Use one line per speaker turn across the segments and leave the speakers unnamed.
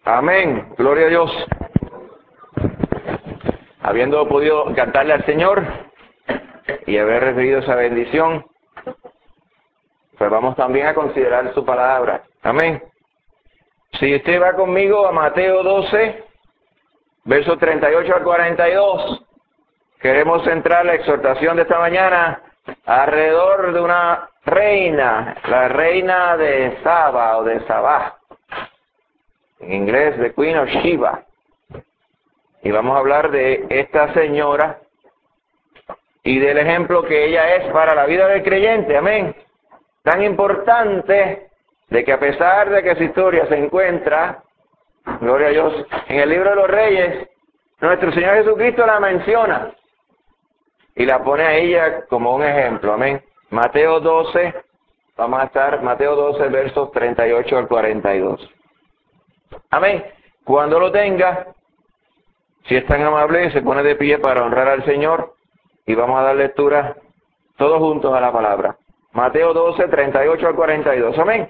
Amén. Gloria a Dios. Habiendo podido cantarle al Señor y haber recibido esa bendición, pues vamos también a considerar su palabra. Amén. Si usted va conmigo a Mateo 12, versos 38 al 42, queremos centrar la exhortación de esta mañana alrededor de una reina, la reina de Saba o de Sabá, en inglés The Queen of Sheba. Y vamos a hablar de esta señora y del ejemplo que ella es para la vida del creyente, amén. Tan importante de que a pesar de que su historia se encuentra, gloria a Dios, en el libro de los Reyes, nuestro Señor Jesucristo la menciona y la pone a ella como un ejemplo, amén. Mateo 12, vamos a estar, Mateo 12, versos 38 al 42. Amén. Cuando lo tenga, si es tan amable, se pone de pie para honrar al Señor y vamos a dar lectura todos juntos a la palabra. Mateo 12, 38 al 42. Amén.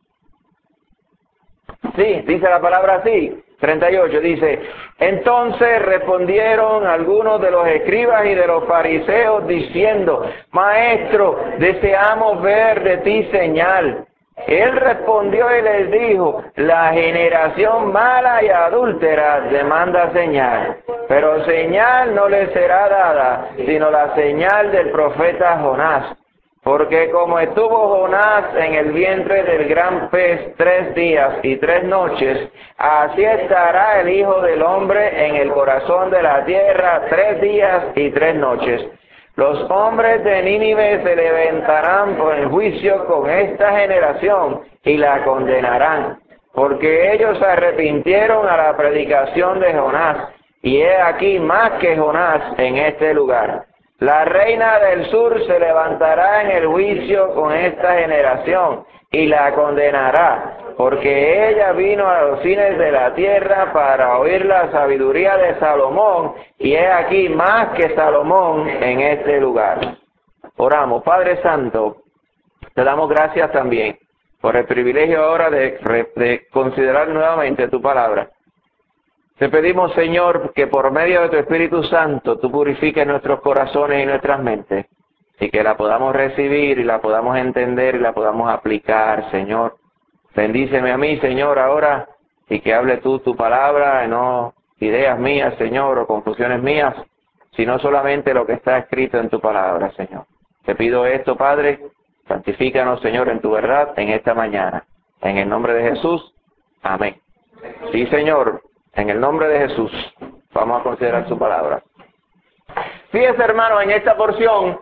Sí, dice la palabra así. 38 dice: Entonces respondieron algunos de los escribas y de los fariseos diciendo: Maestro, deseamos ver de ti señal. Él respondió y les dijo: La generación mala y adúltera demanda señal, pero señal no le será dada, sino la señal del profeta Jonás. Porque como estuvo Jonás en el vientre del gran pez 3 días y 3 noches, así estará el Hijo del Hombre en el corazón de la tierra 3 días y 3 noches. Los hombres de Nínive se levantarán por el juicio con esta generación y la condenarán, porque ellos se arrepintieron a la predicación de Jonás, y he aquí más que Jonás en este lugar. La reina del sur se levantará en el juicio con esta generación y la condenará, porque ella vino a los fines de la tierra para oír la sabiduría de Salomón, y he aquí más que Salomón en este lugar. Oramos. Padre Santo, te damos gracias también por el privilegio ahora de considerar nuevamente tu palabra. Te pedimos, Señor, que por medio de tu Espíritu Santo tú purifiques nuestros corazones y nuestras mentes, y que la podamos recibir y la podamos entender y la podamos aplicar, Señor. Bendíceme a mí, Señor, ahora, y que hable tú tu palabra, y no ideas mías, Señor, o confusiones mías, sino solamente lo que está escrito en tu palabra, Señor. Te pido esto, Padre, santifícanos, Señor, en tu verdad en esta mañana. En el nombre de Jesús, amén. Sí, Señor. En el nombre de Jesús, vamos a considerar su palabra. Fíjese, hermano, en esta porción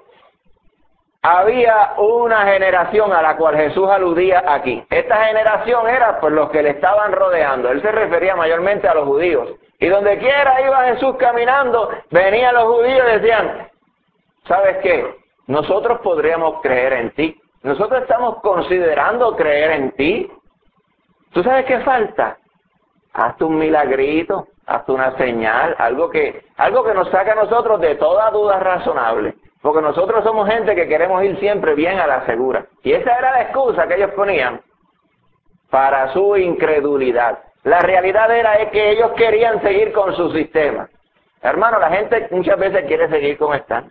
había una generación a la cual Jesús aludía aquí. Esta generación era por los que le estaban rodeando. Él se refería mayormente a los judíos. Y donde quiera iba Jesús caminando, venían los judíos y decían: ¿sabes qué? Nosotros podríamos creer en ti. Nosotros estamos considerando creer en ti. ¿Tú sabes qué falta? Hazte un milagrito, hazte una señal, algo que nos saque a nosotros de toda duda razonable. Porque nosotros somos gente que queremos ir siempre bien a la segura. Y esa era la excusa que ellos ponían para su incredulidad. La realidad es que ellos querían seguir con su sistema. Hermano, la gente muchas veces quiere seguir como están.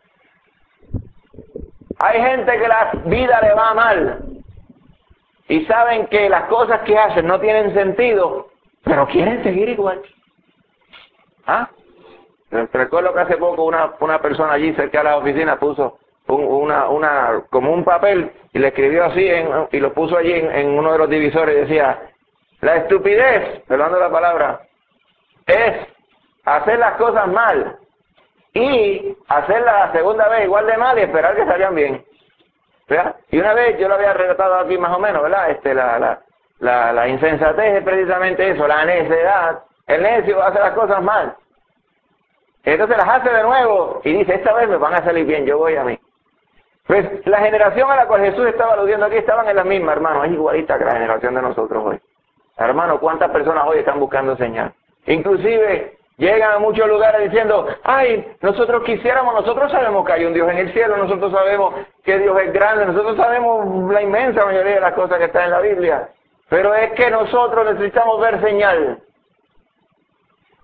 Hay gente que la vida le va mal y saben que las cosas que hacen no tienen sentido, pero quieren seguir igual. ¿Ah? Recuerdo que hace poco una persona allí cerca de la oficina puso como un papel y le escribió así y lo puso allí en uno de los divisores y decía: la estupidez, perdón la palabra, es hacer las cosas mal y hacerlas la segunda vez igual de mal y esperar que salgan bien. ¿Verdad? Y una vez yo lo había relatado aquí más o menos, ¿verdad? La insensatez es precisamente eso, la necedad. El necio hace las cosas mal. Entonces las hace de nuevo y dice: esta vez me van a salir bien, yo voy a mí. Pues la generación a la cual Jesús estaba aludiendo aquí estaban en la misma, hermano, es igualita que la generación de nosotros hoy. Hermano, ¿cuántas personas hoy están buscando señal? Inclusive llegan a muchos lugares diciendo: ay, nosotros sabemos que hay un Dios en el cielo, nosotros sabemos que Dios es grande, nosotros sabemos la inmensa mayoría de las cosas que están en la Biblia, pero es que nosotros necesitamos ver señal.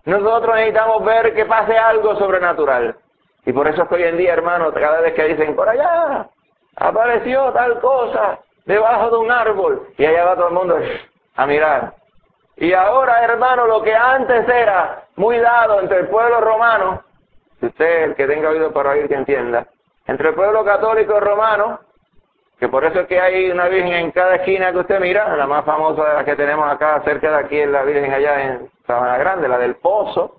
Nosotros necesitamos ver que pase algo sobrenatural. Y por eso es que hoy en día, hermano, cada vez que dicen, por allá apareció tal cosa debajo de un árbol, y allá va todo el mundo a mirar. Y ahora, hermano, lo que antes era muy dado entre el pueblo romano, si usted, el que tenga oído para oír, que entienda, entre el pueblo católico y romano, que por eso es que hay una virgen en cada esquina que usted mira, la más famosa de las que tenemos acá, cerca de aquí, es la virgen allá en Sabana Grande, la del Pozo.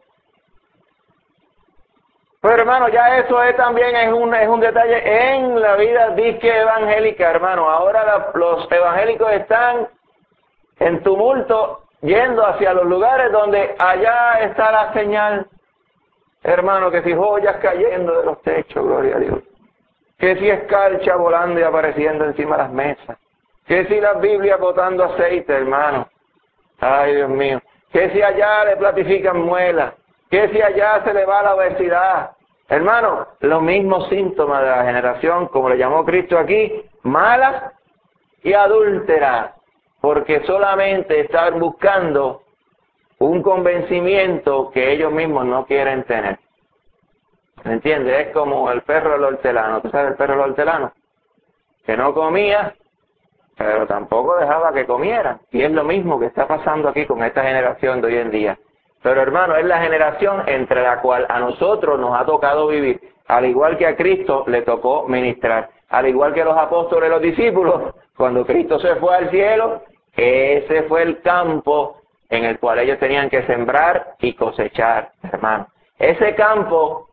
Pero hermano, ya eso es también es un detalle en la vida disque evangélica, hermano. Ahora los evangélicos están en tumulto yendo hacia los lugares donde allá está la señal, hermano, que si joyas cayendo de los techos, gloria a Dios. Que si escarcha volando y apareciendo encima de las mesas. Que si las Biblias botando aceite, hermano. Ay, Dios mío. Que si allá le platifican muelas. Que si allá se le va la obesidad. Hermano, los mismos síntomas de la generación, como le llamó Cristo aquí, mala y adúltera. Porque solamente están buscando un convencimiento que ellos mismos no quieren tener. ¿Me entiendes? Es como el perro del hortelano. ¿Tú sabes el perro del hortelano? Que no comía, pero tampoco dejaba que comieran. Y es lo mismo que está pasando aquí con esta generación de hoy en día. Pero hermano, es la generación entre la cual a nosotros nos ha tocado vivir. Al igual que a Cristo le tocó ministrar. Al igual que a los apóstoles y los discípulos, cuando Cristo se fue al cielo, ese fue el campo en el cual ellos tenían que sembrar y cosechar, hermano. Ese campo,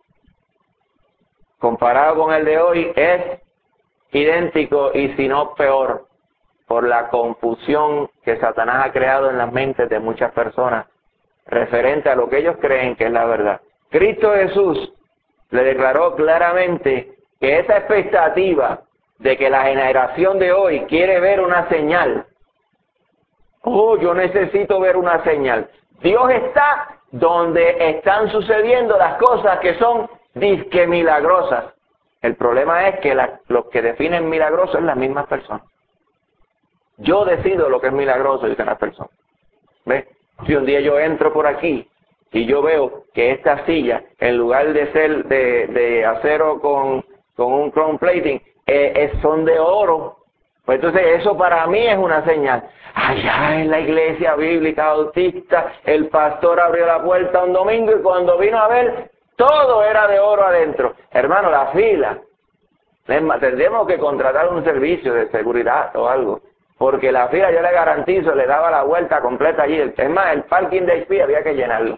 comparado con el de hoy, es idéntico y si no peor, por la confusión que Satanás ha creado en las mentes de muchas personas referente a lo que ellos creen que es la verdad. Cristo Jesús le declaró claramente que esa expectativa de que la generación de hoy quiere ver una señal. Oh, yo necesito ver una señal. Dios está donde están sucediendo las cosas que son disque milagrosas. El problema es que los que definen milagroso es las mismas personas. Yo decido lo que es milagroso, dicen las personas. ¿Ves? Si un día yo entro por aquí y yo veo que esta silla, en lugar de ser de acero con un chrome plating, son de oro, pues entonces eso para mí es una señal. Allá en la iglesia bíblica bautista, el pastor abrió la puerta un domingo y cuando vino a ver, todo era de oro adentro. Hermano, la fila. Tendremos que contratar un servicio de seguridad o algo. Porque la fila, yo le garantizo, le daba la vuelta completa allí. Es más, el parking de HP había que llenarlo.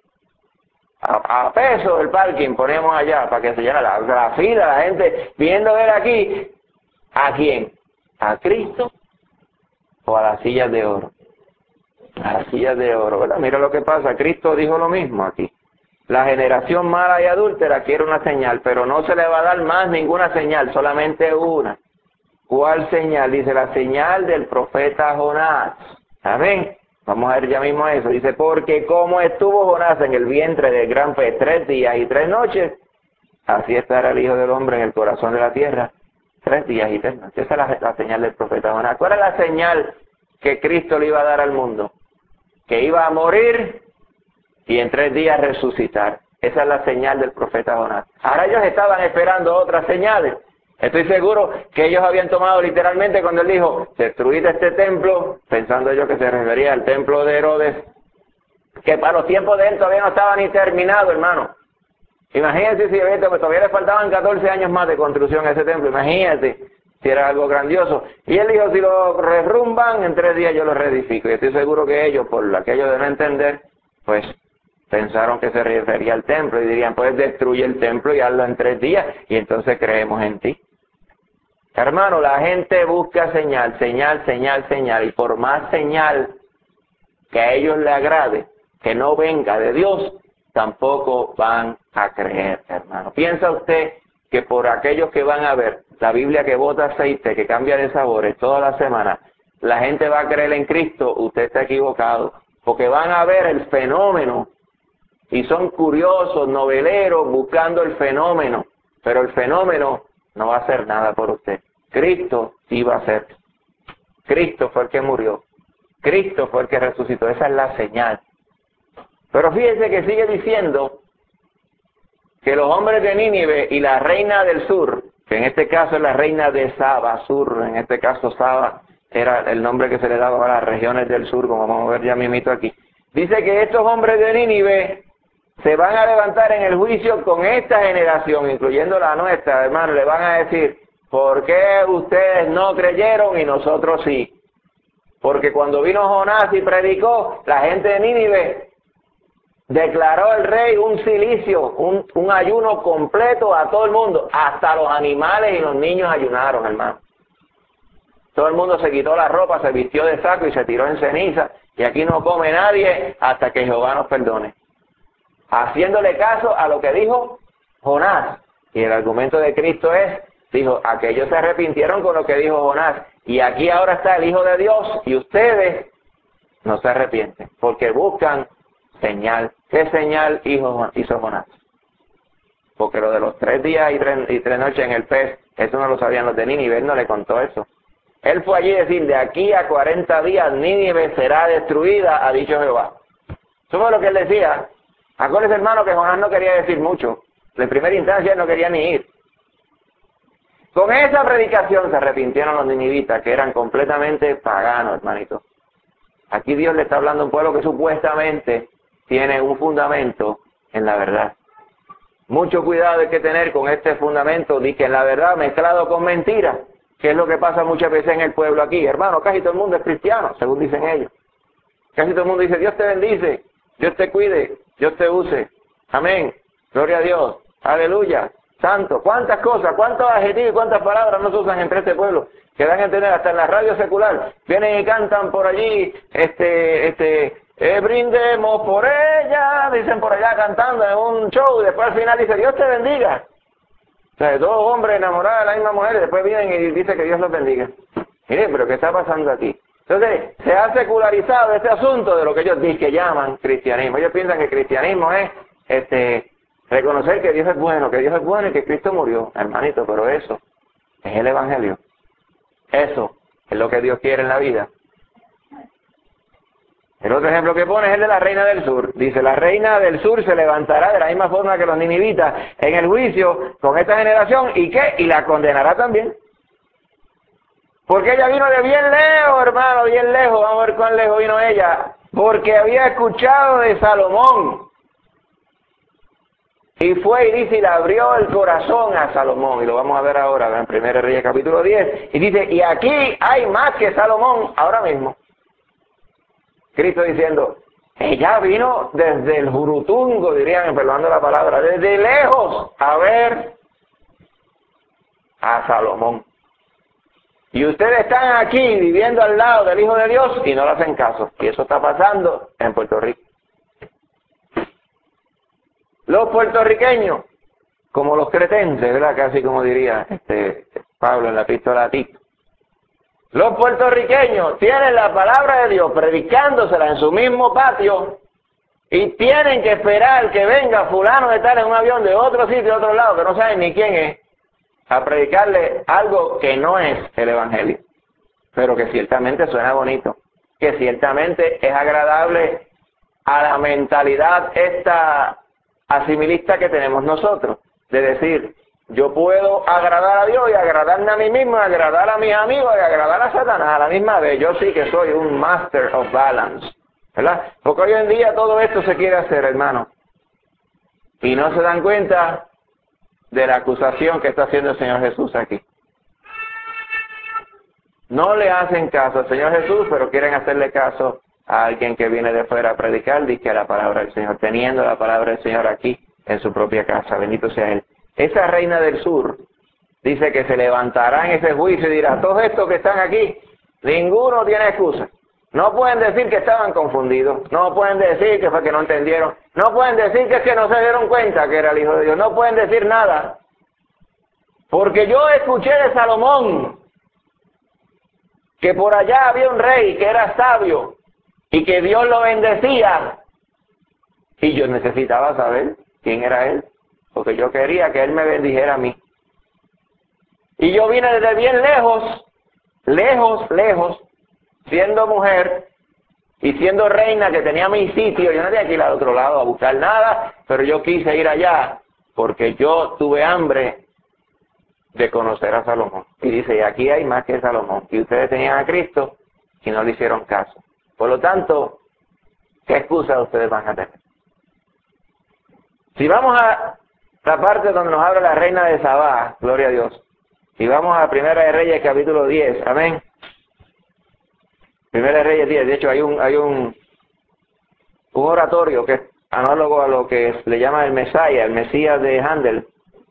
A peso el parking ponemos allá para que se llene la fila, la gente viendo ver aquí. ¿A quién? ¿A Cristo o a las sillas de oro? A las sillas de oro, ¿verdad? Mira lo que pasa. Cristo dijo lo mismo aquí. La generación mala y adúltera quiere una señal, pero no se le va a dar más ninguna señal, solamente una. ¿Cuál señal? Dice la señal del profeta Jonás. Amén. Vamos a ver ya mismo eso. Dice, porque como estuvo Jonás en el vientre del gran pez 3 días y 3 noches, así estará el Hijo del Hombre en el corazón de la tierra 3 días y 3 noches. Esa es la señal del profeta Jonás. ¿Cuál es la señal que Cristo le iba a dar al mundo? Que iba a morir y en 3 días resucitar. Esa es la señal del profeta Jonás. Ahora ellos estaban esperando otras señales. Estoy seguro que ellos habían tomado literalmente cuando él dijo, destruid este templo, pensando yo que se refería al templo de Herodes, que para los tiempos de él todavía no estaba ni terminado, hermano. Imagínense si pues, todavía le faltaban 14 años más de construcción a ese templo, imagínate si era algo grandioso. Y él dijo, si lo derrumban, en 3 días yo lo reedifico. Y estoy seguro que ellos, por aquello de no entender, pues pensaron que se refería al templo y dirían, pues destruye el templo y hazlo en 3 días y entonces creemos en ti. Hermano, la gente busca señal, señal, señal, señal, y por más señal que a ellos le agrade, que no venga de Dios, tampoco van a creer, hermano. ¿Piensa usted que por aquellos que van a ver la Biblia que bota aceite, que cambia de sabores toda la semana, la gente va a creer en Cristo? Usted está equivocado, porque van a ver el fenómeno, y son curiosos, noveleros, buscando el fenómeno, pero el fenómeno no va a hacer nada por usted. Cristo iba a hacer. Cristo fue el que murió. Cristo fue el que resucitó. Esa es la señal. Pero fíjense que sigue diciendo que los hombres de Nínive y la reina del sur, que en este caso es la reina de Saba, sur, en este caso Saba era el nombre que se le daba a las regiones del sur, como vamos a ver ya mismito aquí. Dice que estos hombres de Nínive se van a levantar en el juicio con esta generación, incluyendo la nuestra, hermano, le van a decir, ¿por qué ustedes no creyeron y nosotros sí? Porque cuando vino Jonás y predicó, la gente de Nínive declaró el rey un cilicio, un ayuno completo a todo el mundo, hasta los animales y los niños ayunaron, hermano. Todo el mundo se quitó la ropa, se vistió de saco y se tiró en ceniza, y aquí no come nadie hasta que Jehová nos perdone. Haciéndole caso a lo que dijo Jonás. Y el argumento de Cristo es, dijo, aquellos se arrepintieron con lo que dijo Jonás, y aquí ahora está el Hijo de Dios, y ustedes no se arrepienten, porque buscan señal. ¿Qué señal hizo Jonás? Porque lo de los 3 días y 3 noches en el pez, eso no lo sabían los de Nínive, él no le contó eso. Él fue allí a decir, de aquí a 40 días Nínive será destruida, ha dicho Jehová. Eso fue lo que él decía. Acuérdense, hermano, que Jonás no quería decir mucho. En primera instancia él no quería ni ir. Con esa predicación se arrepintieron los ninivitas, que eran completamente paganos, hermanito. Aquí Dios le está hablando a un pueblo que supuestamente tiene un fundamento en la verdad. Mucho cuidado hay que tener con este fundamento de que en la verdad mezclado con mentiras, que es lo que pasa muchas veces en el pueblo aquí. Hermano, casi todo el mundo es cristiano, según dicen ellos. Casi todo el mundo dice, Dios te bendice, Dios te cuide, Dios te use. Amén. Gloria a Dios. Aleluya. Santo. ¿Cuántas cosas, cuántos adjetivos y cuántas palabras no se usan entre este pueblo? Que dan a entender hasta en la radio secular. Vienen y cantan por allí, brindemos por ella, dicen por allá cantando en un show, y después al final dice, Dios te bendiga. O sea, dos hombres enamorados de la misma mujer, y después vienen y dicen que Dios los bendiga. Miren, pero ¿qué está pasando aquí? Entonces, se ha secularizado este asunto de lo que ellos dicen que llaman cristianismo. Ellos piensan que el cristianismo es reconocer que Dios es bueno y que Cristo murió, hermanito, pero eso es el Evangelio. Eso es lo que Dios quiere en la vida. El otro ejemplo que pone es el de la reina del sur. Dice, la reina del sur se levantará de la misma forma que los ninivitas en el juicio con esta generación, ¿y qué? Y la condenará también. Porque ella vino de bien lejos, hermano, bien lejos. Vamos a ver cuán lejos vino ella. Porque había escuchado de Salomón. Y fue y dice, y le abrió el corazón a Salomón. Y lo vamos a ver ahora, en 1 Reyes capítulo 10. Y dice, y aquí hay más que Salomón ahora mismo. Cristo diciendo, ella vino desde el Jurutungo, dirían, perdonando la palabra, desde lejos a ver a Salomón. Y ustedes están aquí viviendo al lado del Hijo de Dios y no le hacen caso. Y eso está pasando en Puerto Rico. Los puertorriqueños, como los cretenses, ¿verdad? Casi como diría Pablo en la epístola a Tito. Los puertorriqueños tienen la palabra de Dios predicándosela en su mismo patio y tienen que esperar que venga fulano de tal en un avión de otro sitio, de otro lado, que no saben ni quién es, a predicarle algo que no es el Evangelio, pero que ciertamente suena bonito, que ciertamente es agradable a la mentalidad esta asimilista que tenemos nosotros, de decir, yo puedo agradar a Dios y agradarme a mí mismo, agradar a mis amigos y agradar a Satanás a la misma vez. Yo sí que soy un master of balance, ¿verdad? Porque hoy en día todo esto se quiere hacer, hermano, y no se dan cuenta de la acusación que está haciendo el Señor Jesús aquí. No le hacen caso al Señor Jesús, pero quieren hacerle caso a alguien que viene de fuera a predicar, dice la palabra del Señor, teniendo la palabra del Señor aquí en su propia casa. Bendito sea Él. Esa reina del sur dice que se levantará en ese juicio y dirá, todos estos que están aquí, ninguno tiene excusa. No pueden decir que estaban confundidos, no pueden decir que fue que no entendieron, no pueden decir que es que no se dieron cuenta que era el Hijo de Dios, no pueden decir nada. Porque yo escuché de Salomón que por allá había un rey que era sabio y que Dios lo bendecía. Y yo necesitaba saber quién era él, porque yo quería que él me bendijera a mí. Y yo vine desde bien lejos, lejos, siendo mujer, Y siendo reina que tenía mi sitio, yo no tenía que ir al otro lado a buscar nada, pero yo quise ir allá porque yo tuve hambre de conocer a Salomón. Y dice, y aquí hay más que Salomón. Y ustedes tenían a Cristo y no le hicieron caso. Por lo tanto, ¿qué excusa ustedes van a tener? Si vamos a la parte donde nos habla la reina de Sabá, gloria a Dios, y vamos a Primera de Reyes capítulo 10, amén. Primera de Reyes 10, de hecho hay un oratorio que es análogo a lo que le llama el Mesías de Handel,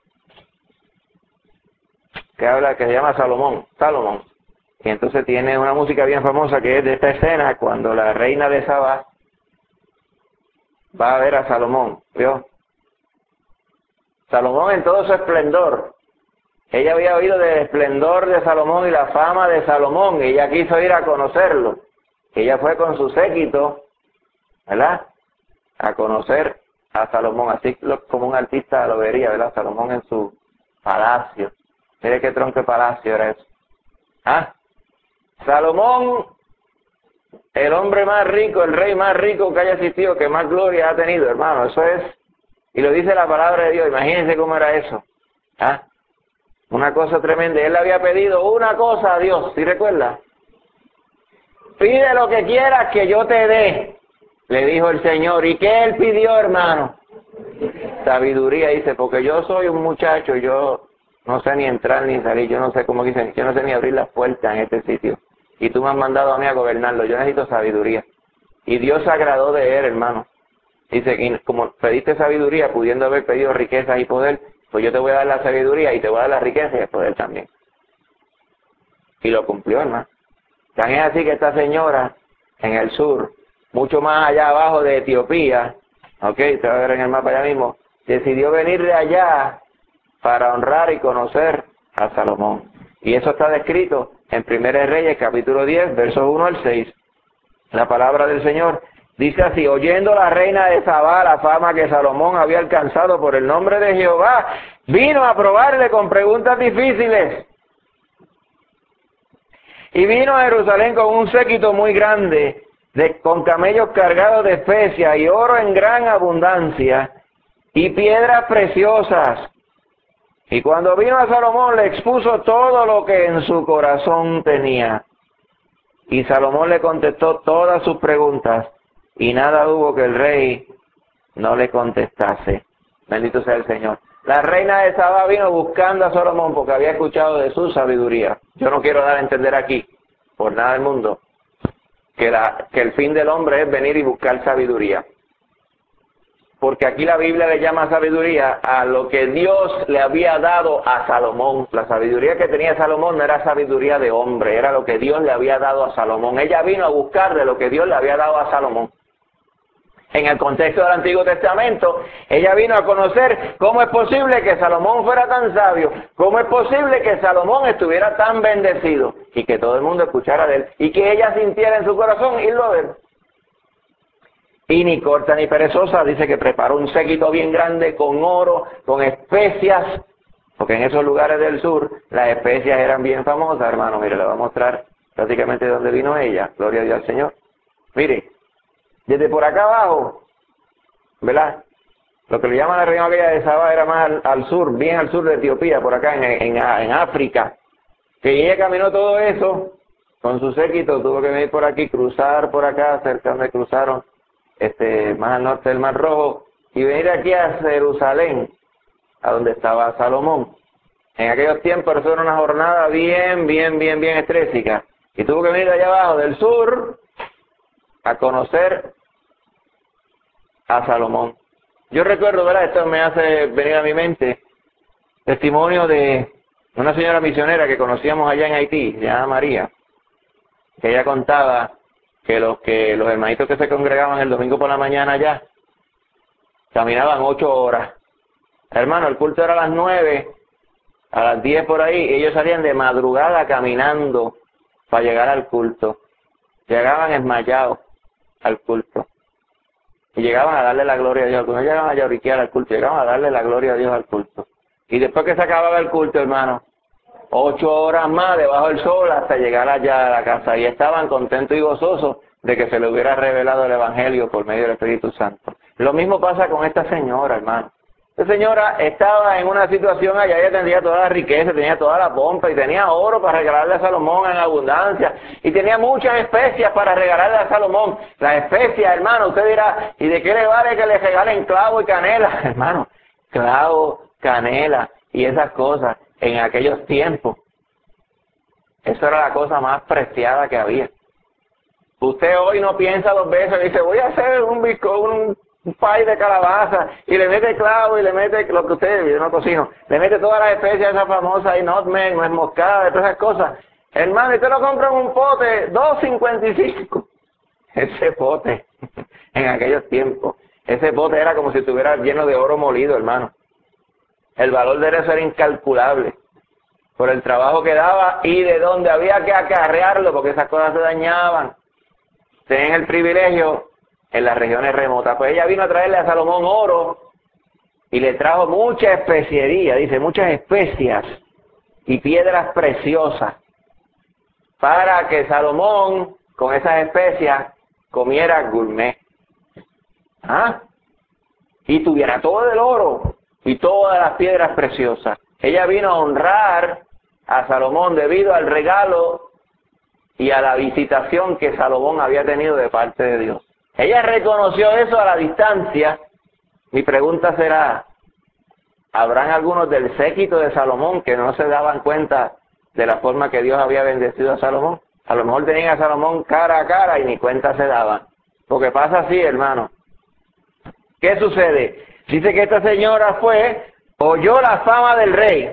que se llama Salomón. Y entonces tiene una música bien famosa que es de esta escena cuando la reina de Sabá va a ver a Salomón, ¿vio? Salomón en todo su esplendor. Ella había oído del esplendor de Salomón y la fama de Salomón, y ella quiso ir a conocerlo. Ella fue con su séquito, ¿verdad?, a conocer a Salomón, así como un artista lo vería, ¿verdad? Salomón en su palacio. Mire qué tronco de palacio era eso. ¿Ah? Salomón, el hombre más rico, el rey más rico que haya existido, que más gloria ha tenido, hermano, eso es. Y lo dice la palabra de Dios, imagínense cómo era eso. ¿Ah? Una cosa tremenda. Él le había pedido una cosa a Dios, ¿sí recuerda? Pide lo que quieras que yo te dé, le dijo el Señor. ¿Y qué él pidió, hermano? Sabiduría, dice, porque yo soy un muchacho, yo no sé ni entrar ni salir, yo no sé cómo dicen, yo no sé ni abrir las puertas en este sitio. Y tú me has mandado a mí a gobernarlo, yo necesito sabiduría. Y Dios se agradó de él, hermano. Dice, y como pediste sabiduría, pudiendo haber pedido riquezas y poder, pues yo te voy a dar la sabiduría y te voy a dar la riqueza y el poder también. Y lo cumplió, hermano. Tan es así que esta señora, en el sur, mucho más allá abajo de Etiopía, ok, te va a ver en el mapa allá mismo, decidió venir de allá para honrar y conocer a Salomón. Y eso está descrito en Primera de Reyes, capítulo 10, versos 1 al 6. La palabra del Señor dice así: oyendo la reina de Sabá la fama que Salomón había alcanzado por el nombre de Jehová, vino a probarle con preguntas difíciles. Y vino a Jerusalén con un séquito muy grande, con camellos cargados de especias y oro en gran abundancia, y piedras preciosas. Y cuando vino a Salomón le expuso todo lo que en su corazón tenía. Y Salomón le contestó todas sus preguntas, y nada hubo que el rey no le contestase. Bendito sea el Señor. La reina de Sabá vino buscando a Salomón porque había escuchado de su sabiduría. Yo no quiero dar a entender aquí, por nada del mundo, que el fin del hombre es venir y buscar sabiduría. Porque aquí la Biblia le llama sabiduría a lo que Dios le había dado a Salomón. La sabiduría que tenía Salomón no era sabiduría de hombre, era lo que Dios le había dado a Salomón. Ella vino a buscar de lo que Dios le había dado a Salomón. En el contexto del Antiguo Testamento, ella vino a conocer cómo es posible que Salomón fuera tan sabio, cómo es posible que Salomón estuviera tan bendecido y que todo el mundo escuchara de él y que ella sintiera en su corazón irlo a ver. Y ni corta ni perezosa, dice que preparó un séquito bien grande con oro, con especias, porque en esos lugares del sur las especias eran bien famosas, hermano. Mire, le voy a mostrar prácticamente de dónde vino ella, gloria a Dios al Señor. Mire, desde por acá abajo, ¿verdad? Lo que le llaman la región aquella de Sabá era más al sur, bien al sur de Etiopía, por acá en África. Que ella caminó todo eso con su séquito, tuvo que venir por aquí, cruzar por acá, cerca donde cruzaron, más al norte del Mar Rojo, y venir aquí a Jerusalén, a donde estaba Salomón. En aquellos tiempos eso era una jornada bien estrésica. Y tuvo que venir de allá abajo, del sur, a conocer a Salomón. Yo recuerdo, ¿verdad? Esto me hace venir a mi mente testimonio de una señora misionera que conocíamos allá en Haití, se llama María, que ella contaba que los hermanitos que se congregaban el domingo por la mañana allá caminaban 8 horas. Hermano, el culto era a las 9, a las 10 por ahí, y ellos salían de madrugada caminando para llegar al culto. Llegaban esmayados al culto. Y llegaban a darle la gloria a Dios. No llegaban a lloriquear al culto, llegaban a darle la gloria a Dios al culto. Y después que se acababa el culto, hermano, 8 horas más debajo del sol hasta llegar allá a la casa. Y estaban contentos y gozosos de que se le hubiera revelado el Evangelio por medio del Espíritu Santo. Lo mismo pasa con esta señora, hermano. Esta señora estaba en una situación allá, ella tendría toda la riqueza, tenía toda la pompa y tenía oro para regalarle a Salomón en abundancia y tenía muchas especias para regalarle a Salomón. Las especias, hermano, usted dirá, ¿y de qué le vale que le regalen clavo y canela? Hermano, clavo, canela y esas cosas en aquellos tiempos. Eso era la cosa más preciada que había. Usted hoy no piensa dos veces y dice, voy a hacer un pie de calabaza y le mete clavo y le mete lo que usted, yo no cocino, le mete todas las especias esas famosas y nutmeg, nuez moscada, todas esas cosas. Hermano, y usted lo compra en un pote, $2.55. Ese pote, en aquellos tiempos, ese pote era como si estuviera lleno de oro molido, hermano. El valor de eso era incalculable por el trabajo que daba y de donde había que acarrearlo, porque esas cosas se dañaban. Tenían el privilegio en las regiones remotas. Pues ella vino a traerle a Salomón oro y le trajo mucha especiería, dice, muchas especias y piedras preciosas para que Salomón con esas especias comiera gourmet. ¿Ah? Y tuviera todo el oro y todas las piedras preciosas. Ella vino a honrar a Salomón debido al regalo y a la visitación que Salomón había tenido de parte de Dios. Ella reconoció eso a la distancia. Mi pregunta será, ¿habrán algunos del séquito de Salomón que no se daban cuenta de la forma que Dios había bendecido a Salomón? A lo mejor tenían a Salomón cara a cara y ni cuenta se daban. Porque pasa así, hermano. ¿Qué sucede? Dice que esta señora oyó la fama del rey.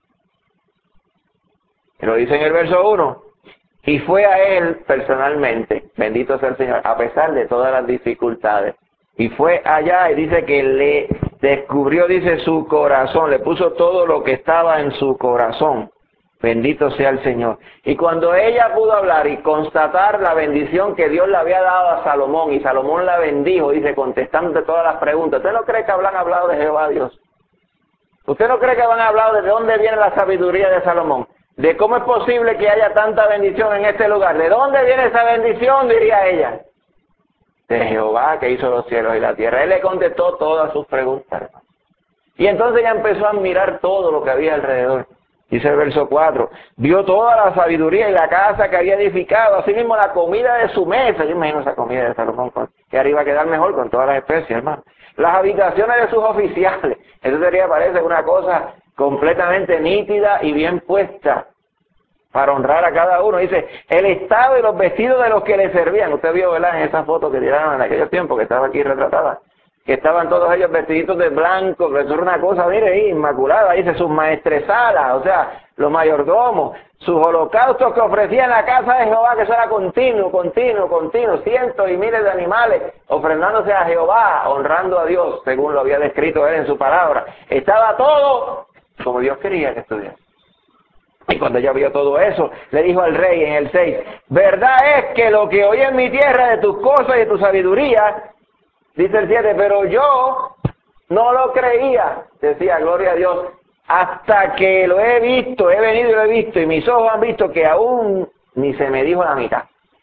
Lo dice en el verso 1. Y fue a él personalmente, bendito sea el Señor, a pesar de todas las dificultades. Y fue allá y dice que le descubrió, dice, su corazón, le puso todo lo que estaba en su corazón. Bendito sea el Señor. Y cuando ella pudo hablar y constatar la bendición que Dios le había dado a Salomón, y Salomón la bendijo, dice, contestando todas las preguntas. ¿Usted no cree que habrán hablado de Jehová Dios? ¿Usted no cree que van a hablar de dónde viene la sabiduría de Salomón? De cómo es posible que haya tanta bendición en este lugar. ¿De dónde viene esa bendición? Diría ella. De Jehová que hizo los cielos y la tierra. Él le contestó todas sus preguntas. Y entonces ella empezó a admirar todo lo que había alrededor. Dice el verso 4. Vio toda la sabiduría y la casa que había edificado. Asimismo la comida de su mesa. Yo imagino esa comida de Salomón que arriba va a quedar mejor con todas las especies, hermano. Las habitaciones de sus oficiales. Eso sería, parece, una cosa completamente nítida y bien puesta para honrar a cada uno. Dice, el estado y los vestidos de los que le servían. Usted vio, ¿verdad?, en esa foto que tiraron en aquellos tiempos, que estaba aquí retratada, que estaban todos ellos vestiditos de blanco, que eso era una cosa, mire ahí, inmaculada. Dice, sus maestresalas, o sea, los mayordomos, sus holocaustos que ofrecían en la casa de Jehová, que eso era continuo, cientos y miles de animales, ofrendándose a Jehová, honrando a Dios, según lo había descrito él en su palabra. Estaba todo como Dios quería que estuviera. Y cuando ella vio todo eso, le dijo al rey en el 6, verdad es que lo que oí en mi tierra de tus cosas y de tu sabiduría, dice el 7, pero yo no lo creía, decía, gloria a Dios, hasta que lo he visto, he venido y lo he visto, y mis ojos han visto que aún ni se me dijo la mitad.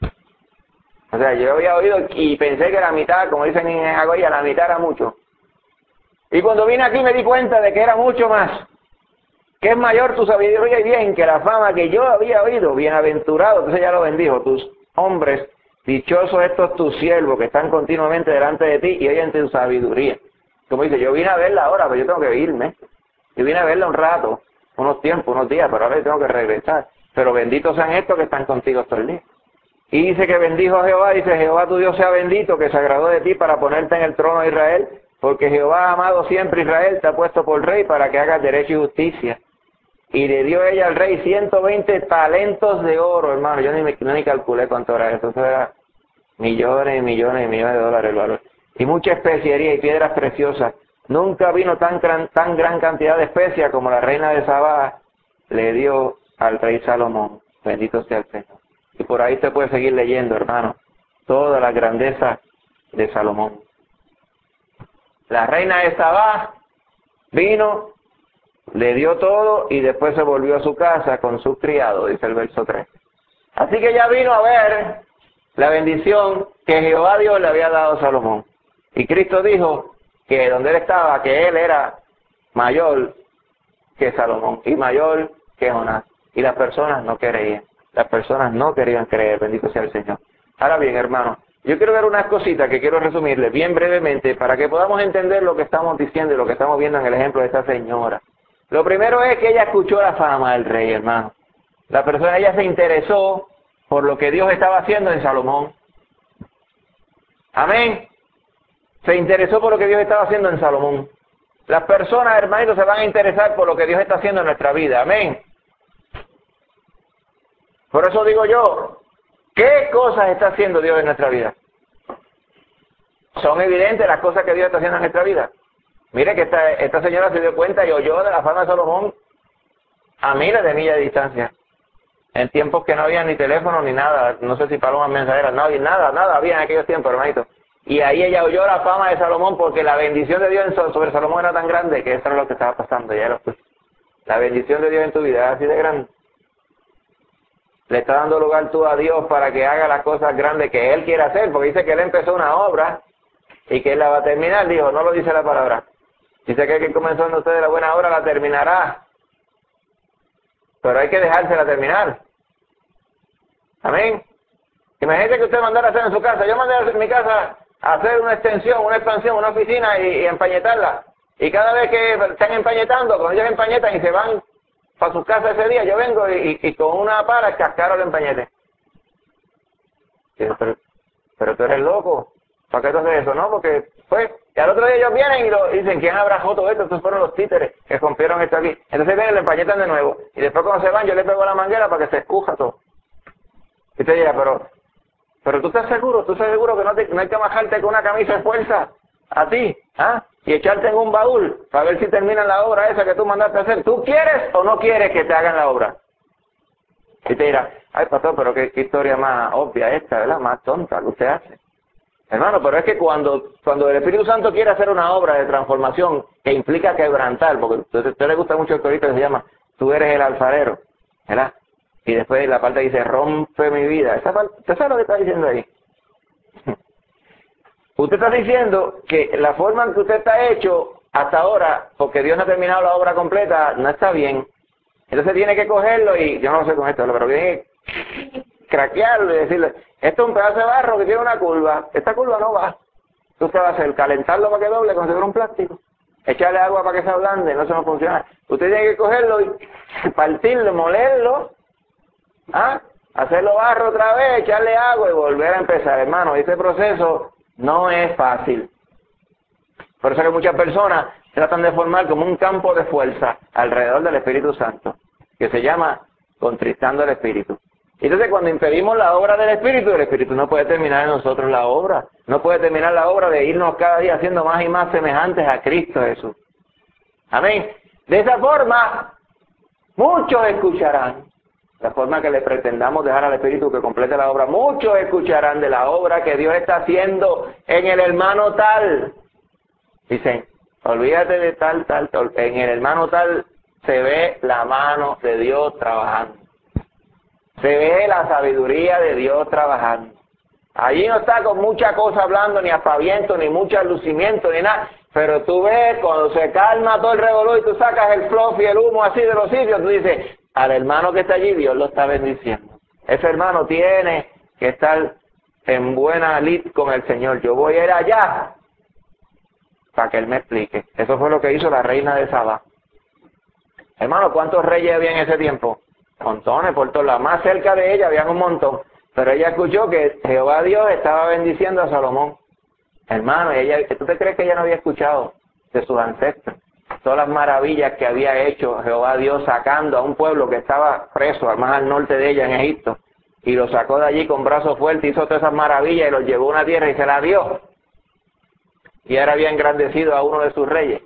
O sea, yo había oído y pensé que la mitad, como dicen en Agoya, la mitad era mucho. Y cuando vine aquí me di cuenta de que era mucho más. Que es mayor tu sabiduría y bien que la fama que yo había oído, bienaventurado, entonces ya lo bendijo, tus hombres, dichosos estos tus siervos que están continuamente delante de ti y oyen tu sabiduría. Como dice, yo vine a verla ahora, pero yo tengo que irme. Yo vine a verla un rato, unos tiempos, unos días, pero ahora yo tengo que regresar. Pero benditos sean estos que están contigo todo el día. Y dice que bendijo a Jehová, dice, Jehová tu Dios sea bendito, que se agradó de ti para ponerte en el trono de Israel, porque Jehová ha amado siempre a Israel, te ha puesto por rey para que hagas derecho y justicia. Y le dio ella al rey 120 talentos de oro, hermano. Yo ni calculé cuánto era eso. Eso era millones y millones y millones de dólares el valor. Y mucha especiería y piedras preciosas. Nunca vino tan gran cantidad de especias como la reina de Sabá le dio al rey Salomón. Bendito sea el Señor. Y por ahí se puede seguir leyendo, hermano, toda la grandeza de Salomón. La reina de Sabá vino, le dio todo y después se volvió a su casa con sus criados, dice el verso 3. Así que ella vino a ver la bendición que Jehová Dios le había dado a Salomón. Y Cristo dijo que donde él estaba, que él era mayor que Salomón y mayor que Jonás. Y las personas no creían. Las personas no querían creer, bendito sea el Señor. Ahora bien, hermano, yo quiero ver unas cositas que quiero resumirle bien brevemente para que podamos entender lo que estamos diciendo y lo que estamos viendo en el ejemplo de esta señora. Lo primero es que ella escuchó la fama del rey, hermano. La persona, ella se interesó por lo que Dios estaba haciendo en Salomón. Amén. Se interesó por lo que Dios estaba haciendo en Salomón. Las personas, hermanitos, se van a interesar por lo que Dios está haciendo en nuestra vida. Amén. Por eso digo yo, ¿qué cosas está haciendo Dios en nuestra vida? Son evidentes las cosas que Dios está haciendo en nuestra vida. Mire que esta señora se dio cuenta y oyó de la fama de Salomón a miles de millas de distancia. En tiempos que no había ni teléfono ni nada, no sé si palomas mensajeras, no había nada había en aquellos tiempos, hermanito. Y ahí ella oyó la fama de Salomón porque la bendición de Dios sobre Salomón era tan grande que eso era lo que estaba pasando. Ya lo escuché. La bendición de Dios en tu vida es así de grande. Le está dando lugar tú a Dios para que haga las cosas grandes que Él quiere hacer, porque dice que Él empezó una obra y que Él la va a terminar, dijo, no lo dice la palabra. Dice que el que comenzó en ustedes la buena obra la terminará. Pero hay que dejársela terminar. Amén. Imagínate que usted mandara a hacer en su casa. Yo mandé en mi casa a hacer una extensión, una expansión, una oficina y empañetarla. Y cada vez que están empañetando, cuando ellos empañetan y se van para su casa ese día, yo vengo y con una para cascaro el empañete. Pero tú eres loco. ¿Para qué tú haces eso? No, porque pues, y al otro día ellos vienen y dicen, ¿quién abrajó todo esto? Estos fueron los títeres que rompieron esto aquí. Entonces vienen y lo empañetan de nuevo. Y después cuando se van, yo le pego la manguera para que se escuja todo. Y te dirá, pero tú estás seguro que no hay que bajarte con una camisa de fuerza a ti, ¿ah? Y echarte en un baúl para ver si terminan la obra esa que tú mandaste a hacer. ¿Tú quieres o no quieres que te hagan la obra? Y te dirá, ay pastor, pero qué historia más obvia esta, ¿verdad? Más tonta que usted hace. Hermano, pero es que cuando el Espíritu Santo quiere hacer una obra de transformación que implica quebrantar, porque a usted le gusta mucho el corito que se llama, tú eres el alfarero, ¿verdad? Y después la parte dice, rompe mi vida. ¿Usted sabe lo que está diciendo ahí? Usted está diciendo que la forma en que usted está hecho hasta ahora, porque Dios no ha terminado la obra completa, no está bien. Entonces tiene que cogerlo y, yo no sé con esto, pero tiene que craquearlo y decirle, esto es un pedazo de barro que tiene una curva, esta curva no va. ¿Usted va a hacer? Calentarlo para que doble, conseguir un plástico. Echarle agua para que se ablande, no, eso no funciona. Usted tiene que cogerlo y partirlo, molerlo, ¿ah? Hacerlo barro otra vez, echarle agua y volver a empezar, hermano. Ese proceso no es fácil. Por eso que muchas personas tratan de formar como un campo de fuerza alrededor del Espíritu Santo, que se llama contristando el Espíritu. Entonces cuando impedimos la obra del el Espíritu no puede terminar en nosotros la obra. No puede terminar la obra de irnos cada día haciendo más y más semejantes a Cristo Jesús. Amén. De esa forma, muchos escucharán. La forma que le pretendamos dejar al Espíritu que complete la obra. Muchos escucharán de la obra que Dios está haciendo en el hermano tal. Dicen, olvídate de tal. En el hermano tal se ve la mano de Dios trabajando. Se ve la sabiduría de Dios trabajando. Allí no está con mucha cosa hablando, ni aspaviento, ni mucho lucimiento, ni nada. Pero tú ves, cuando se calma todo el revolú y tú sacas el fluff y el humo así de los sitios, tú dices, al hermano que está allí, Dios lo está bendiciendo. Ese hermano tiene que estar en buena lid con el Señor. Yo voy a ir allá para que Él me explique. Eso fue lo que hizo la reina de Saba. Hermano, ¿cuántos reyes había en ese tiempo? Montones, por todos lados. Más cerca de ella habían un montón. Pero ella escuchó que Jehová Dios estaba bendiciendo a Salomón. Hermano, ¿tú te crees que ella no había escuchado de sus ancestros? Todas las maravillas que había hecho Jehová Dios sacando a un pueblo que estaba preso, más al norte de ella en Egipto. Y lo sacó de allí con brazos fuertes, hizo todas esas maravillas y los llevó a una tierra y se la dio. Y ahora había engrandecido a uno de sus reyes.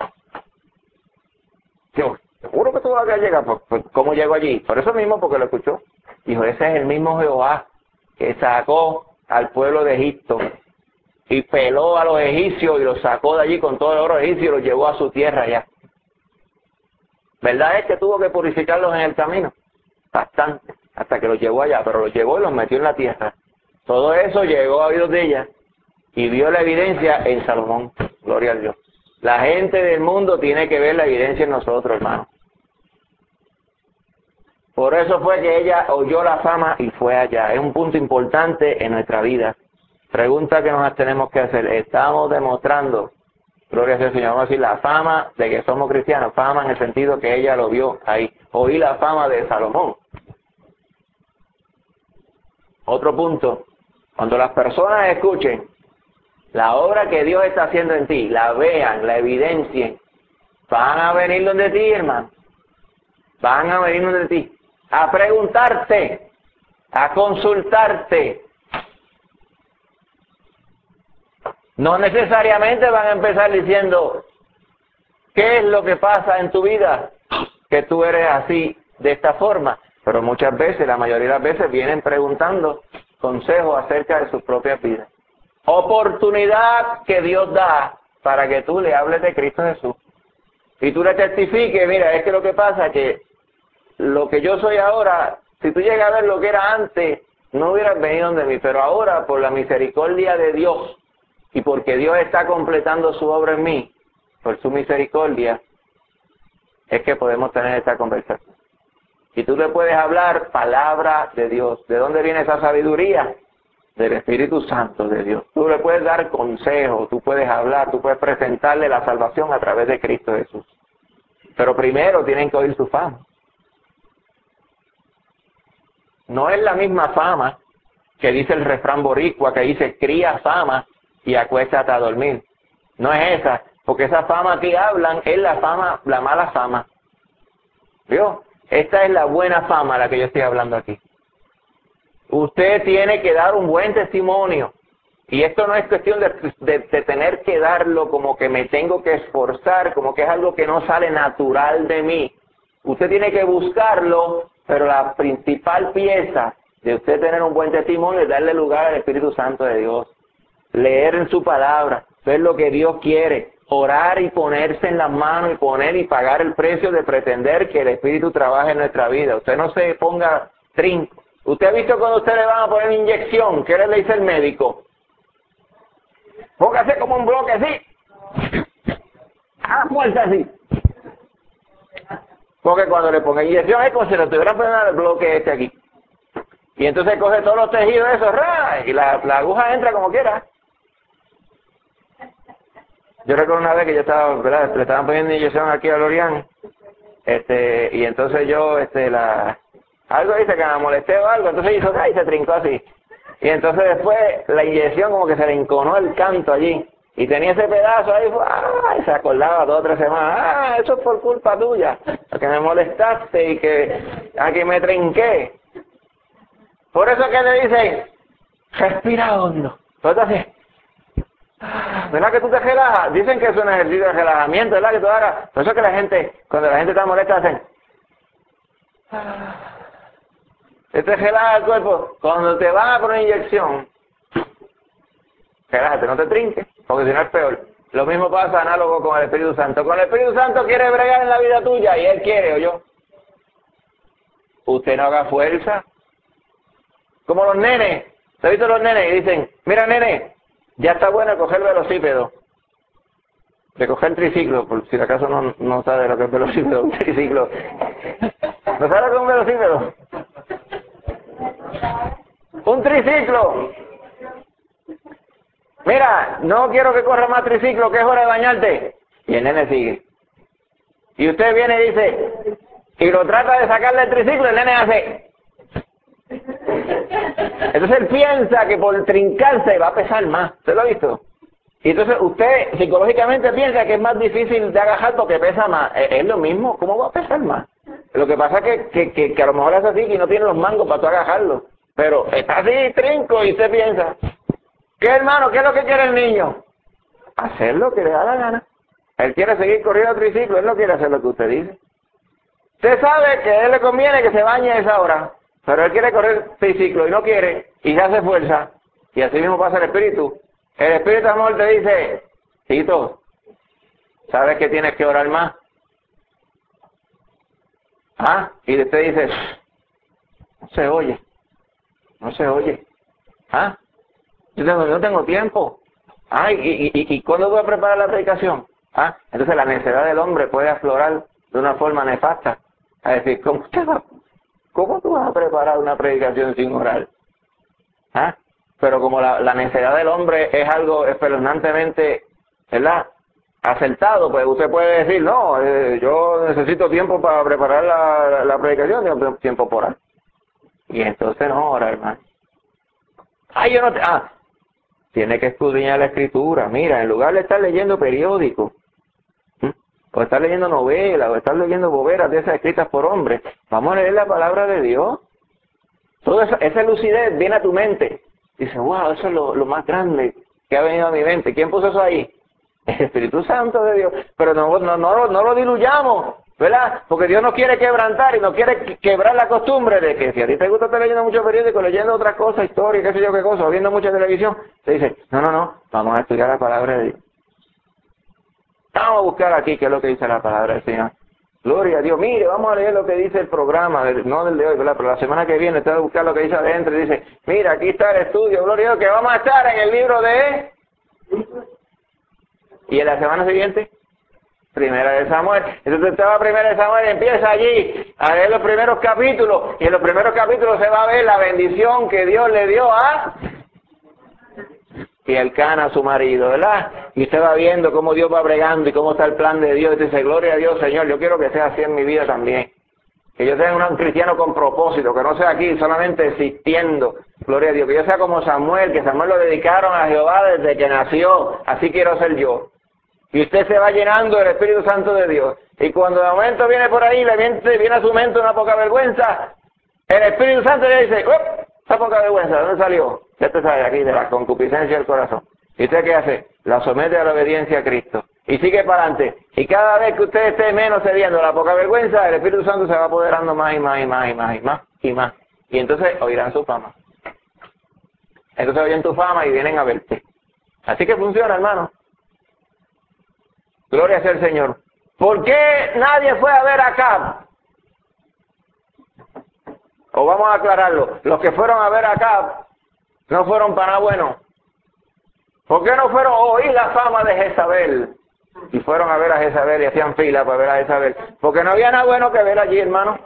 Dios, seguro que tú vas a llegar. Pues, ¿cómo llegó allí? Por eso mismo, porque lo escuchó. Dijo, ese es el mismo Jehová que sacó al pueblo de Egipto y peló a los egipcios y los sacó de allí con todo el oro egipcio y los llevó a su tierra allá. ¿Verdad es que tuvo que purificarlos en el camino? Bastante, hasta que los llevó allá, pero los llevó y los metió en la tierra. Todo eso llegó a oídos de ella y vio la evidencia en Salomón. Gloria a Dios. La gente del mundo tiene que ver la evidencia en nosotros, hermano. Por eso fue que ella oyó la fama y fue allá. Es un punto importante en nuestra vida. Pregunta que nos tenemos que hacer. ¿Estamos demostrando, gloria al Señor, vamos a decir, la fama de que somos cristianos? Fama en el sentido que ella lo vio ahí. Oí la fama de Salomón. Otro punto. Cuando las personas escuchen la obra que Dios está haciendo en ti, la vean, la evidencien, van a venir donde ti, hermano. Van a venir donde ti. A preguntarte, a consultarte. No necesariamente van a empezar diciendo, ¿qué es lo que pasa en tu vida? Que tú eres así, de esta forma. Pero muchas veces, la mayoría de las veces, vienen preguntando consejos acerca de sus propias vidas. Oportunidad que Dios da para que tú le hables de Cristo Jesús. Y tú le testifiques, mira, es que lo que pasa es que lo que yo soy ahora, si tú llegas a ver lo que era antes, no hubieras venido de mí, pero ahora por la misericordia de Dios y porque Dios está completando su obra en mí, por su misericordia, es que podemos tener esta conversación. Y tú le puedes hablar palabra de Dios. ¿De dónde viene esa sabiduría? Del Espíritu Santo de Dios. Tú le puedes dar consejos, tú puedes hablar, tú puedes presentarle la salvación a través de Cristo Jesús. Pero primero tienen que oír su fama. No es la misma fama que dice el refrán boricua, que dice cría fama y acuéstate a dormir. No es esa, porque esa fama que hablan es la fama, la mala fama. ¿Vio? Esta es la buena fama la que yo estoy hablando aquí. Usted tiene que dar un buen testimonio. Y esto no es cuestión de tener que darlo como que me tengo que esforzar, como que es algo que no sale natural de mí. Usted tiene que buscarlo, pero la principal pieza de usted tener un buen testimonio es darle lugar al Espíritu Santo de Dios. Leer en su palabra, ver lo que Dios quiere, orar y ponerse en las manos y poner y pagar el precio de pretender que el Espíritu trabaje en nuestra vida. Usted no se ponga trinco. ¿Usted ha visto cuando usted le van a poner una inyección? ¿Qué le dice el médico? Póngase como un bloque así. Haga fuerza así. Porque cuando le ponga inyección es como si le estuvieran poniendo el bloque este aquí. Y entonces coge todos los tejidos de esos, y la aguja entra como quiera. Yo recuerdo una vez que yo estaba, ¿verdad? Le estaban poniendo inyección aquí a Lorian. Y entonces yo, algo dice que me molesté o algo, entonces hizo y se trincó así. Y entonces después la inyección como que se le enconó el canto allí. Y tenía ese pedazo ahí, y se acordaba 2 o 3 semanas, eso es por culpa tuya, que me molestaste y que aquí me trinqué. Por eso que le dicen, respira hondo. Entonces, ¿verdad que tú te relajas? Dicen que es un ejercicio de relajamiento, ¿verdad? Que tú hagas. Por eso que la gente, cuando la gente está molesta, hacen. Te relaja el cuerpo. Cuando te van a poner inyección, relájate, no te trinques, porque si no es peor. Lo mismo pasa análogo con el Espíritu Santo. Con el Espíritu Santo quiere bregar en la vida tuya y Él quiere, o yo. Usted no haga fuerza. Como los nenes. ¿Se ha visto los nenes? Y dicen, mira nene, ya está bueno coger velocípedo. De coger triciclo, por si acaso no sabe lo que es velocípedo, un triciclo. ¿No sabe lo que es un velocípedo? ¡Un triciclo! Mira, no quiero que corra más triciclo, que es hora de bañarte. Y el nene sigue. Y usted viene y dice, y lo trata de sacarle el triciclo, el nene hace. Entonces él piensa que por trincarse va a pesar más. ¿Usted lo ha visto? Y entonces usted psicológicamente piensa que es más difícil de agajar porque pesa más. Es lo mismo, ¿cómo va a pesar más? Lo que pasa es que a lo mejor es así y no tiene los mangos para tú agajarlo. Pero está así, trinco, y usted piensa, ¿qué hermano? ¿Qué es lo que quiere el niño? Hacer lo que le da la gana. Él quiere seguir corriendo triciclo, él no quiere hacer lo que usted dice. Usted sabe que a él le conviene que se bañe a esa hora, pero él quiere correr triciclo y no quiere, y se hace fuerza, y así mismo pasa el espíritu. El espíritu amor te dice, Tito, ¿sabes que tienes que orar más? Y usted dice, no se oye, no se oye. ¿Ah? Yo no tengo tiempo. ¿Y cuándo voy a preparar la predicación? Entonces la necedad del hombre puede aflorar de una forma nefasta. A decir, ¿cómo tú vas a preparar una predicación sin orar? Pero como la necedad del hombre es algo espeluznantemente, ¿verdad?, acertado, pues usted puede decir, no, yo necesito tiempo para preparar la predicación, tengo tiempo por orar. Y entonces no ora, hermano. Yo no te... tiene que escudriñar la escritura. Mira, en lugar de estar leyendo periódicos, o estar leyendo novelas, o estar leyendo boberas de esas escritas por hombres, vamos a leer la palabra de Dios. Toda esa lucidez viene a tu mente. Dice, wow, eso es lo más grande que ha venido a mi mente. ¿Quién puso eso ahí? El Espíritu Santo de Dios. Pero no lo diluyamos, ¿verdad? Porque Dios no quiere quebrantar y no quiere quebrar la costumbre de que si a ti te gusta estar leyendo muchos periódicos, leyendo otras cosas, historia, qué sé yo qué cosa, o viendo mucha televisión, te dice, no, vamos a estudiar la palabra de Dios. Vamos a buscar aquí qué es lo que dice la palabra del Señor. Gloria a Dios. Mire, vamos a leer lo que dice el programa, no del de hoy, ¿verdad? Pero la semana que viene te va a buscar lo que dice adentro y dice, mira, aquí está el estudio, gloria a Dios, que vamos a estar en el libro de... ¿Y en la semana siguiente? Primera de Samuel. Entonces usted va a Primera de Samuel y empieza allí a leer los primeros capítulos. Y en los primeros capítulos se va a ver la bendición que Dios le dio a... y Elcana, su marido, ¿verdad? Y usted va viendo cómo Dios va bregando y cómo está el plan de Dios. Y dice, gloria a Dios, Señor, yo quiero que sea así en mi vida también. Que yo sea un cristiano con propósito, que no sea aquí solamente existiendo. Gloria a Dios. Que yo sea como Samuel, que Samuel lo dedicaron a Jehová desde que nació. Así quiero ser yo. Y usted se va llenando del Espíritu Santo de Dios. Y cuando de momento viene por ahí, viene a su mente una poca vergüenza, el Espíritu Santo le dice, esa poca vergüenza, ¿de dónde salió? Ya te sale aquí, de la concupiscencia del corazón. ¿Y usted qué hace? La somete a la obediencia a Cristo. Y sigue para adelante. Y cada vez que usted esté menos cediendo la poca vergüenza, el Espíritu Santo se va apoderando más y más y más y más y más y más. Y entonces oirán su fama. Entonces oyen tu fama y vienen a verte. Así que funciona, hermano. Gloria sea el Señor. ¿Por qué nadie fue a ver a Acab? O vamos a aclararlo. Los que fueron a ver a Acab no fueron para nada bueno. ¿Por qué no fueron a oír la fama de Jezabel? Y fueron a ver a Jezabel y hacían fila para ver a Jezabel. Porque no había nada bueno que ver allí, hermano.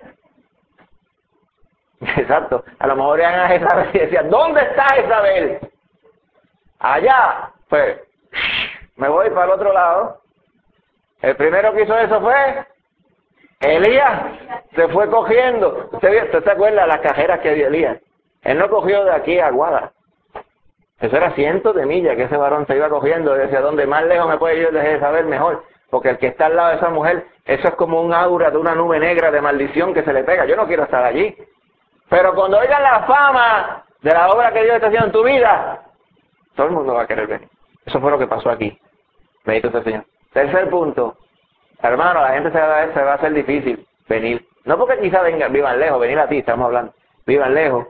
Exacto. A lo mejor iban a Jezabel y decían, ¿dónde está Jezabel? Allá. Pues, me voy para el otro lado. El primero que hizo eso fue Elías. Se fue cogiendo. ¿Usted se acuerda de las cajeras que dio Elías? Él no cogió de aquí a Aguada. Eso era cientos de millas que ese varón se iba cogiendo. Decía, donde más lejos me puede ir de Jezabel, mejor. Porque el que está al lado de esa mujer, eso es como un aura de una nube negra de maldición que se le pega. Yo no quiero estar allí. Pero cuando oigan la fama de la obra que Dios está haciendo en tu vida, todo el mundo va a querer venir. Eso fue lo que pasó aquí. Bendito sea el Señor. Tercer punto. Hermano, a la gente se va a hacer difícil venir. No porque quizá vivan lejos, venir a ti, estamos hablando. Vivan lejos.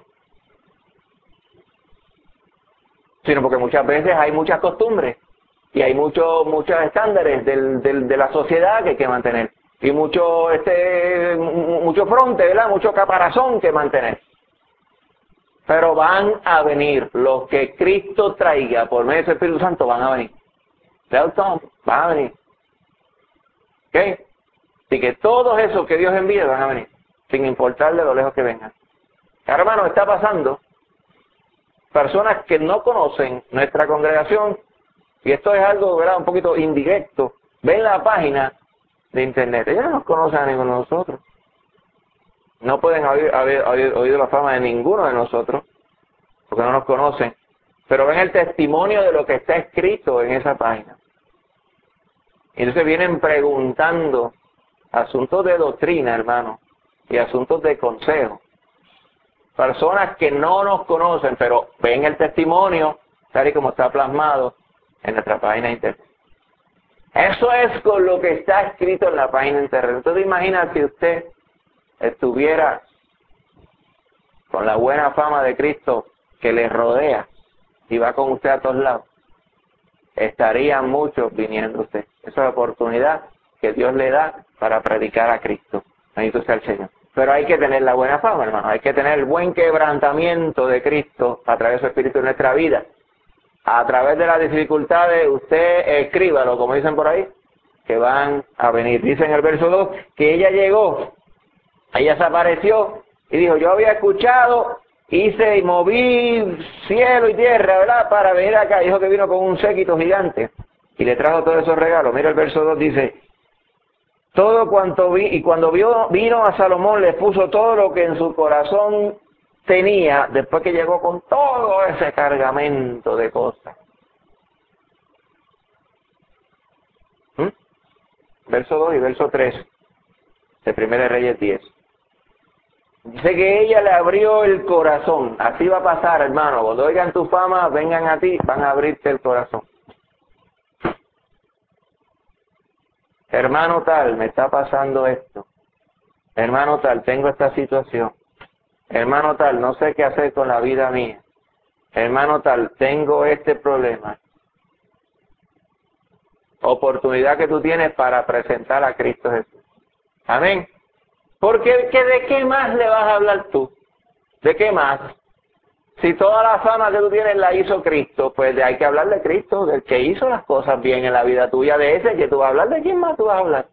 Sino porque muchas veces hay muchas costumbres. Y hay muchos estándares de la sociedad que hay que mantener. Y mucho fronte, ¿verdad? Mucho caparazón que mantener. Pero van a venir. Los que Cristo traiga por medio del Espíritu Santo van a venir. Van a venir. ¿Ok? Así que todos esos que Dios envíe van a venir. Sin importar de lo lejos que vengan. Hermano, está pasando. Personas que no conocen nuestra congregación. Y esto es algo, ¿verdad?, un poquito indirecto. Ven la página de internet. Ellos no nos conocen a ninguno de nosotros. No pueden haber oído la fama de ninguno de nosotros, porque no nos conocen. Pero ven el testimonio de lo que está escrito en esa página. Y entonces vienen preguntando asuntos de doctrina, hermano, y asuntos de consejo. Personas que no nos conocen, pero ven el testimonio, tal y como está plasmado en nuestra página de internet. Eso es con lo que está escrito en la página de internet. Entonces imagina si usted estuviera con la buena fama de Cristo que le rodea y va con usted a todos lados. Estarían muchos viniendo a usted. Esa es la oportunidad que Dios le da para predicar a Cristo. Bendito sea el Señor. Pero hay que tener la buena fama, hermano. Hay que tener el buen quebrantamiento de Cristo a través de su Espíritu en nuestra vida. A través de las dificultades, usted escríbalo, como dicen por ahí, que van a venir. Dice en el verso 2 que ella llegó, ella se apareció y dijo, yo había escuchado, hice y moví cielo y tierra, ¿verdad? Para venir acá. Dijo que vino con un séquito gigante y le trajo todos esos regalos. Mira el verso 2, dice, todo cuanto vi, y cuando vino a Salomón le puso todo lo que en su corazón tenía, después que llegó con todo ese cargamento de cosas. Verso 2 y verso 3 de 1 Reyes 10. Dice que ella le abrió el corazón. Así va a pasar, hermano. Cuando oigan tu fama, vengan a ti, van a abrirte el corazón. Hermano tal, me está pasando esto. Hermano tal, tengo esta situación. Hermano tal, no sé qué hacer con la vida mía. Hermano tal, tengo este problema. Oportunidad que tú tienes para presentar a Cristo Jesús. Amén. Porque ¿de qué más le vas a hablar tú? ¿De qué más? Si toda la fama que tú tienes la hizo Cristo, pues hay que hablar de Cristo, del que hizo las cosas bien en la vida tuya, de ese que tú vas a hablar. ¿De quién más tú vas a hablar?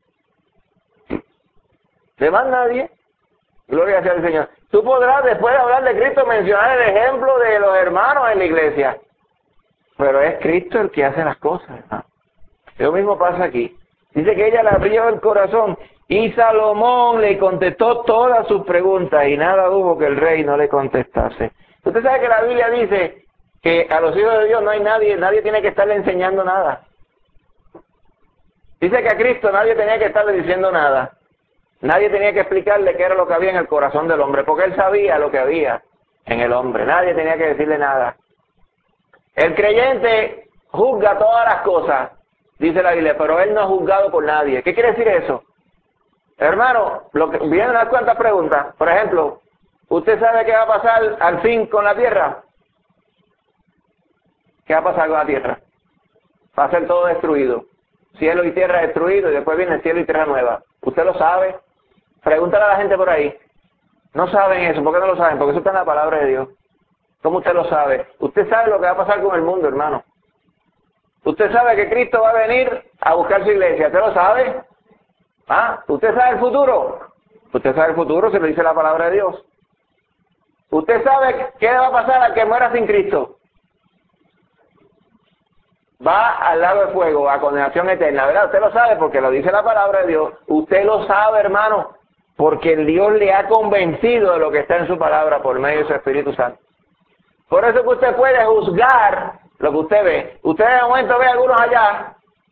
¿De más nadie? Gloria sea al Señor. Tú podrás, después de hablar de Cristo, mencionar el ejemplo de los hermanos en la iglesia. Pero es Cristo el que hace las cosas, hermano. Lo mismo pasa aquí. Dice que ella le abrió el corazón y Salomón le contestó todas sus preguntas y nada hubo que el rey no le contestase. Usted sabe que la Biblia dice que a los hijos de Dios no hay nadie tiene que estarle enseñando nada. Dice que a Cristo nadie tenía que estarle diciendo nada. Nadie tenía que explicarle qué era lo que había en el corazón del hombre, porque él sabía lo que había en el hombre. Nadie tenía que decirle nada. El creyente juzga todas las cosas, dice la Biblia, pero él no es juzgado por nadie. ¿Qué quiere decir eso? Hermano, vienen unas cuantas preguntas. Por ejemplo, ¿usted sabe qué va a pasar al fin con la tierra? ¿Qué va a pasar con la tierra? Va a ser todo destruido. Cielo y tierra destruido y después viene cielo y tierra nueva. ¿Usted lo sabe? Pregúntale a la gente por ahí. No saben eso. ¿Por qué no lo saben? Porque eso está en la palabra de Dios. ¿Cómo usted lo sabe? Usted sabe lo que va a pasar con el mundo, hermano. Usted sabe que Cristo va a venir a buscar su iglesia. ¿Usted lo sabe? ¿Ah? ¿Usted sabe el futuro? Usted sabe el futuro, se lo dice la palabra de Dios. ¿Usted sabe qué va a pasar al que muera sin Cristo? Va al lago de fuego, a condenación eterna, ¿verdad? Usted lo sabe porque lo dice la palabra de Dios. Usted lo sabe, hermano, porque el Dios le ha convencido de lo que está en su palabra por medio de su Espíritu Santo. Por eso que usted puede juzgar lo que usted ve. Usted en un momento ve a algunos allá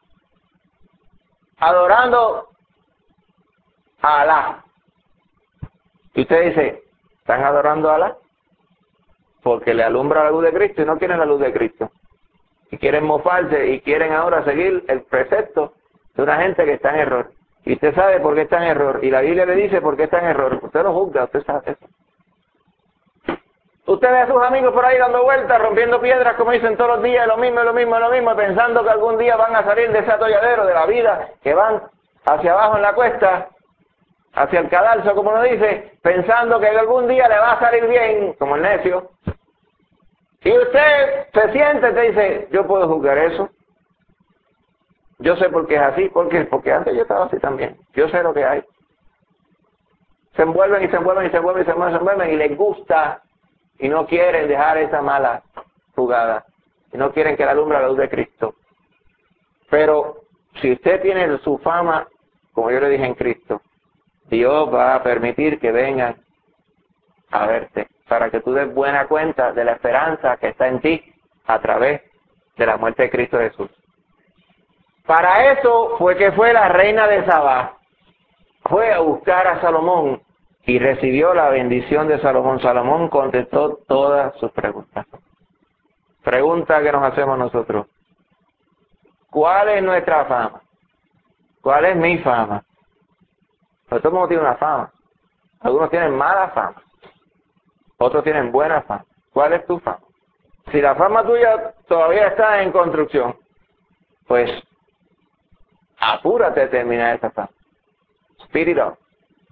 adorando a Alá. Y usted dice, ¿están adorando a Alá? Porque le alumbra la luz de Cristo y no quieren la luz de Cristo. Y quieren mofarse y quieren ahora seguir el precepto de una gente que está en error. Y usted sabe por qué está en error. Y la Biblia le dice por qué está en error. Usted lo juzga, usted sabe eso. Usted ve a sus amigos por ahí dando vueltas, rompiendo piedras, como dicen todos los días, lo mismo, pensando que algún día van a salir de ese atolladero de la vida, que van hacia abajo en la cuesta, hacia el cadalso, como uno dice, pensando que algún día le va a salir bien, como el necio. Y usted se siente y te dice, yo puedo juzgar eso. Yo sé por qué es así. ¿Por qué? Porque antes yo estaba así también. Yo sé lo que hay. Se envuelven y les gusta y no quieren dejar esa mala jugada. Y no quieren que la alumbre la luz de Cristo. Pero si usted tiene su fama, como yo le dije en Cristo, Dios va a permitir que vengan a verte, para que tú des buena cuenta de la esperanza que está en ti a través de la muerte de Cristo Jesús. Para eso fue que fue la reina de Sabá, fue a buscar a Salomón y recibió la bendición de Salomón. Salomón contestó todas sus preguntas. Pregunta que nos hacemos nosotros: ¿cuál es nuestra fama? ¿Cuál es mi fama? Pues todo el mundo tiene una fama. Algunos tienen mala fama, otros tienen buena fama. ¿Cuál es tu fama? Si la fama tuya todavía está en construcción, pues apúrate a terminar esta fama. Speed it up.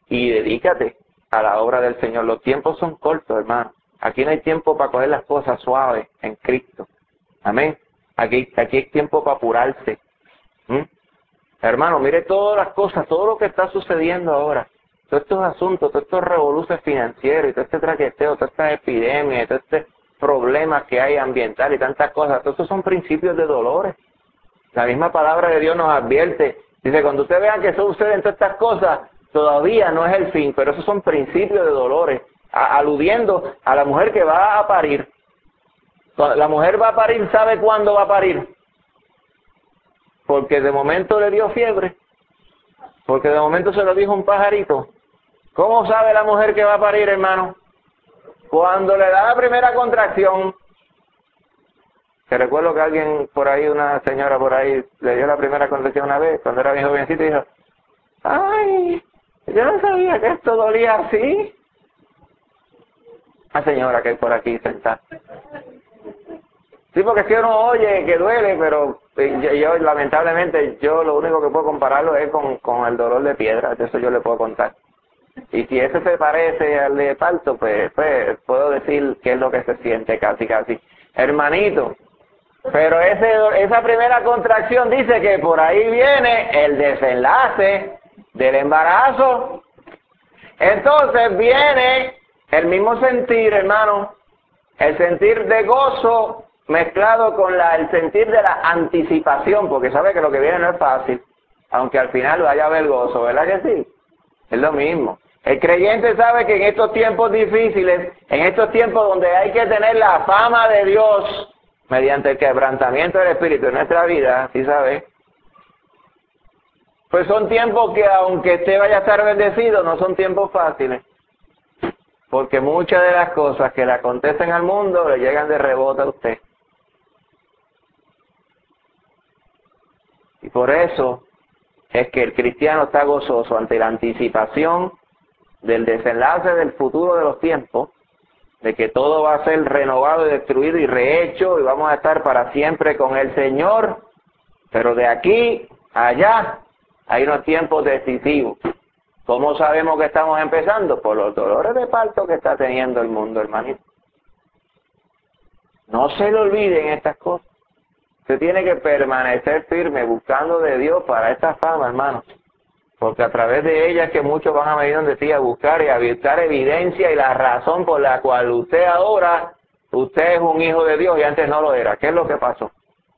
y dedícate a la obra del Señor. Los tiempos son cortos, hermano. Aquí no hay tiempo para coger las cosas suaves en Cristo. Amén. Aquí hay tiempo para apurarse. Hermano, mire todas las cosas, todo lo que está sucediendo ahora. Todos estos asuntos, todos estos revoluciones financieros, y todo este traqueteo, todas estas epidemias, todos estos problemas que hay ambientales y tantas cosas. Todos estos son principios de dolores. La misma palabra de Dios nos advierte. Dice, cuando usted vea que suceden todas estas cosas, todavía no es el fin, pero esos son principios de dolores, aludiendo a la mujer que va a parir. La mujer va a parir, ¿sabe cuándo va a parir? Porque de momento le dio fiebre, porque de momento se lo dijo un pajarito. ¿Cómo sabe la mujer que va a parir, hermano? Cuando le da la primera contracción. Que recuerdo que alguien por ahí, una señora por ahí, le dio la primera contracción una vez, cuando era bien jovencito, y dijo, ¡ay! Yo no sabía que esto dolía así. La señora que hay por aquí sentada. Sí, porque es que uno oye que duele, pero yo lamentablemente, yo lo único que puedo compararlo es con el dolor de piedra, de eso yo le puedo contar. Y si ese se parece al de parto, pues puedo decir qué es lo que se siente casi. Hermanito, pero esa primera contracción dice que por ahí viene el desenlace del embarazo. Entonces viene el mismo sentir, hermano, el sentir de gozo mezclado con el sentir de la anticipación, porque sabe que lo que viene no es fácil, aunque al final vaya a haber gozo, ¿verdad que sí? Es lo mismo. El creyente sabe que en estos tiempos difíciles, en estos tiempos donde hay que tener la fama de Dios, mediante el quebrantamiento del Espíritu en nuestra vida, ¿sí sabe? Pues son tiempos que aunque usted vaya a estar bendecido, no son tiempos fáciles. Porque muchas de las cosas que le acontecen al mundo le llegan de rebote a usted. Y por eso es que el cristiano está gozoso ante la anticipación del desenlace del futuro de los tiempos, de que todo va a ser renovado y destruido y rehecho y vamos a estar para siempre con el Señor, pero de aquí a allá hay unos tiempos decisivos. ¿Cómo sabemos que estamos empezando? Por los dolores de parto que está teniendo el mundo, hermanito. No se le olviden estas cosas. Usted tiene que permanecer firme buscando de Dios para esta fama, hermano. Porque a través de ella es que muchos van a venir donde sí a buscar y a buscar evidencia y la razón por la cual usted ahora, usted es un hijo de Dios y antes no lo era. ¿Qué es lo que pasó?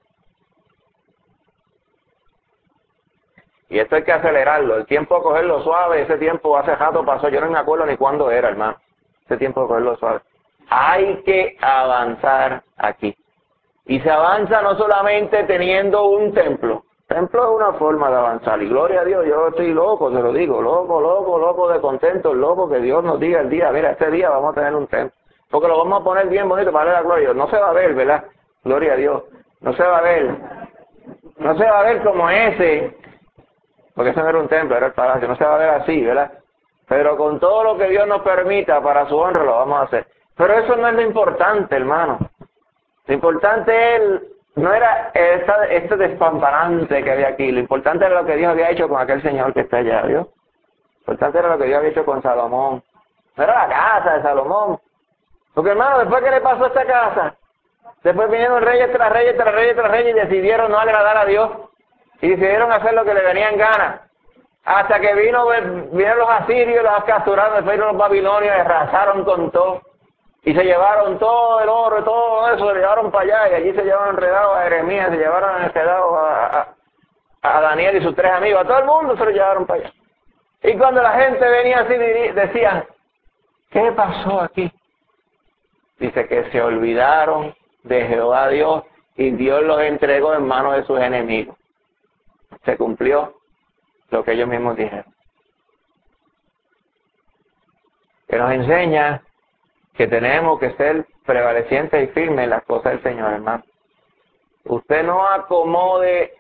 Y esto hay que acelerarlo. El tiempo de cogerlo suave, ese tiempo hace rato pasó. Yo no me acuerdo ni cuándo era, hermano. Ese tiempo de cogerlo suave. Hay que avanzar aquí. Y se avanza no solamente teniendo un templo. Templo es una forma de avanzar. Y gloria a Dios, yo estoy loco, se lo digo. Loco de contento. Loco que Dios nos diga el día. Mira, este día vamos a tener un templo. Porque lo vamos a poner bien bonito para darle la gloria. No se va a ver, ¿verdad? Gloria a Dios. No se va a ver. No se va a ver como ese. Porque eso no era un templo, era el palacio. No se va a ver así, ¿verdad? Pero con todo lo que Dios nos permita para su honra lo vamos a hacer. Pero eso no es lo importante, hermano. Lo importante no era este despamparante que había aquí. Lo importante era lo que Dios había hecho con aquel señor que está allá, ¿vio? Lo importante era lo que Dios había hecho con Salomón. No era la casa de Salomón. Porque, hermano, después que le pasó a esta casa, después vinieron reyes tras reyes y decidieron no agradar a Dios. Y decidieron hacer lo que le venía en gana. Hasta que vinieron los asirios, los capturaron, después vinieron los babilonios, arrasaron con todo. Y se llevaron todo el oro y todo eso, se lo llevaron para allá. Y allí se llevaron enredado a Jeremías, se llevaron enredado a Daniel y sus 3 amigos. A todo el mundo se lo llevaron para allá. Y cuando la gente venía así, decían, ¿qué pasó aquí? Dice que se olvidaron de Jehová Dios y Dios los entregó en manos de sus enemigos. Se cumplió lo que ellos mismos dijeron. Que nos enseña que tenemos que ser prevalecientes y firmes en las cosas del Señor, hermano. Usted no acomode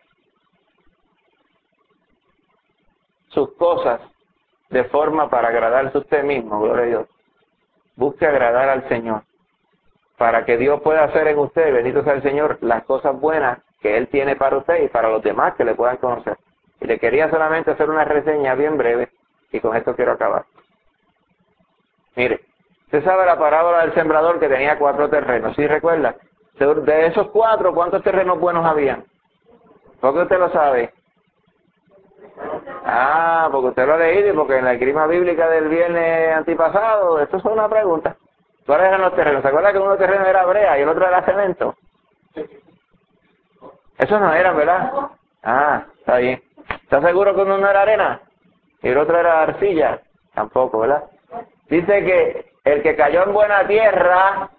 sus cosas de forma para agradarse a usted mismo, gloria a Dios. Busque agradar al Señor, para que Dios pueda hacer en usted, bendito sea el Señor, las cosas buenas que Él tiene para usted y para los demás que le puedan conocer. Y le quería solamente hacer una reseña bien breve Y con esto quiero acabar. Mire, usted sabe la parábola del sembrador que tenía 4 terrenos, ¿sí recuerda? De esos 4, ¿cuántos terrenos buenos habían? ¿Por qué usted lo sabe? Ah, porque usted lo ha leído y porque en la esgrima bíblica del viernes antipasado, esto es una pregunta. ¿Cuáles eran los terrenos? ¿Se acuerda que uno de los terrenos era brea y el otro era cemento? Esos no eran, ¿verdad? Ah, está bien. ¿Está seguro que uno no era arena? Y el otro era arcilla. Tampoco, ¿verdad? Dice que el que cayó en buena tierra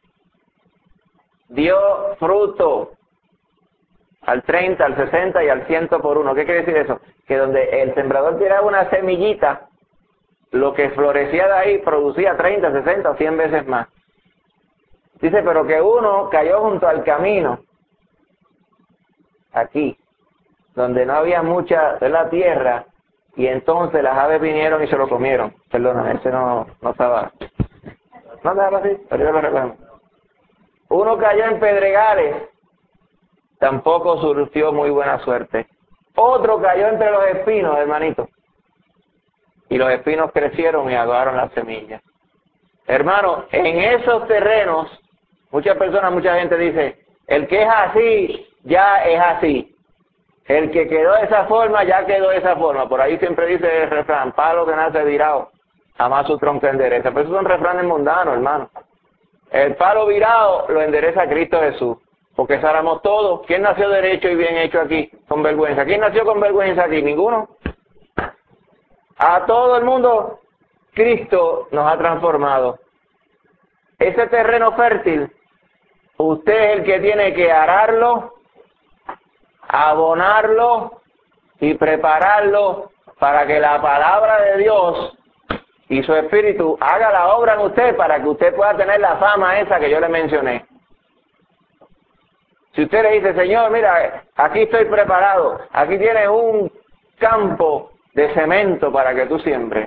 dio fruto al 30, al 60 y al 100 por uno. ¿Qué quiere decir eso? Que donde el sembrador tiraba una semillita, lo que florecía de ahí producía 30, 60 o 100 veces más. Dice, pero que uno cayó junto al camino, aquí, donde no había mucha de la tierra, y entonces las aves vinieron y se lo comieron. Perdóname, ese no estaba. No, déjalo así, ahorita lo reclamo. Uno cayó en pedregales, tampoco surgió muy buena suerte. Otro cayó entre los espinos, hermanito. Y los espinos crecieron y ahogaron las semillas. Hermano, en esos terrenos, muchas personas, mucha gente dice, el que es así, ya es así. El que quedó de esa forma, ya quedó de esa forma. Por ahí siempre dice el refrán, palo que nace virado, jamás su tronco endereza. Pero esos son refranes mundanos, hermano. El palo virado lo endereza Cristo Jesús. Porque éramos todos. ¿Quién nació derecho y bien hecho aquí? Con vergüenza. ¿Quién nació con vergüenza aquí? Ninguno. A todo el mundo Cristo nos ha transformado. Ese terreno fértil, usted es el que tiene que ararlo, abonarlo y prepararlo para que la palabra de Dios y su Espíritu haga la obra en usted para que usted pueda tener la fama esa que yo le mencioné. Si usted le dice, Señor, mira, aquí estoy preparado, aquí tienes un campo de cemento para que tú siembres.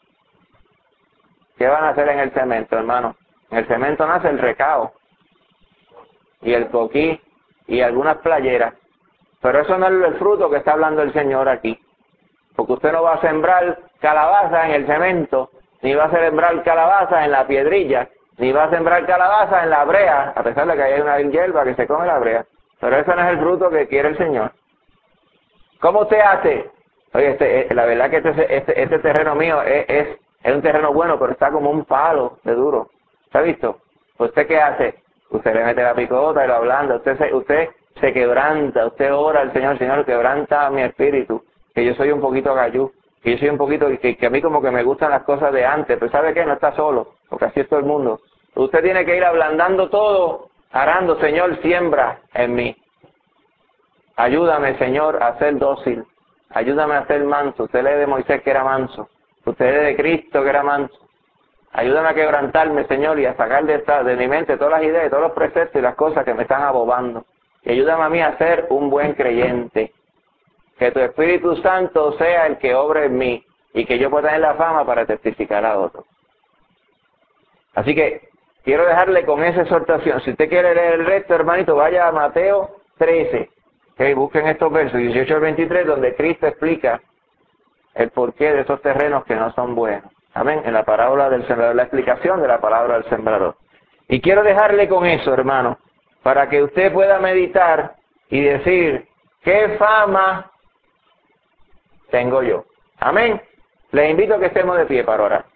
¿Qué van a hacer en el cemento, hermano? En el cemento nace el recao y el coquí y algunas playeras. Pero eso no es el fruto que está hablando el Señor aquí. Porque usted no va a sembrar calabaza en el cemento, ni va a sembrar calabaza en la piedrilla, ni va a sembrar calabaza en la brea, a pesar de que hay una hierba que se come la brea. Pero ese no es el fruto que quiere el Señor. ¿Cómo usted hace? Oye, la verdad que este terreno mío es un terreno bueno, pero está como un palo de duro. ¿Se ha visto? ¿Usted qué hace? Usted le mete la picota y lo ablanda. Usted se quebranta, usted ora al Señor, Señor, quebranta mi espíritu, que yo soy un poquito gallú, que yo soy un poquito, que a mí como que me gustan las cosas de antes, pero ¿sabe qué? No está solo, porque así es todo el mundo. Usted tiene que ir ablandando todo, arando, Señor, siembra en mí. Ayúdame, Señor, a ser dócil. Ayúdame a ser manso. Usted lee de Moisés que era manso. Usted lee de Cristo que era manso. Ayúdame a quebrantarme, Señor, y a sacar de mi mente todas las ideas, todos los preceptos y las cosas que me están abobando. Y ayúdame a mí a ser un buen creyente. Que tu Espíritu Santo sea el que obre en mí y que yo pueda tener la fama para testificar a otros. Así que quiero dejarle con esa exhortación. Si usted quiere leer el resto, hermanito, vaya a Mateo 13. Busquen estos versos, 18 al 23, donde Cristo explica el porqué de esos terrenos que no son buenos. Amén. En la parábola del sembrador, la explicación de la palabra del sembrador. Y quiero dejarle con eso, hermano, para que usted pueda meditar y decir, ¿qué fama tengo yo? Amén. Les invito a que estemos de pie para orar.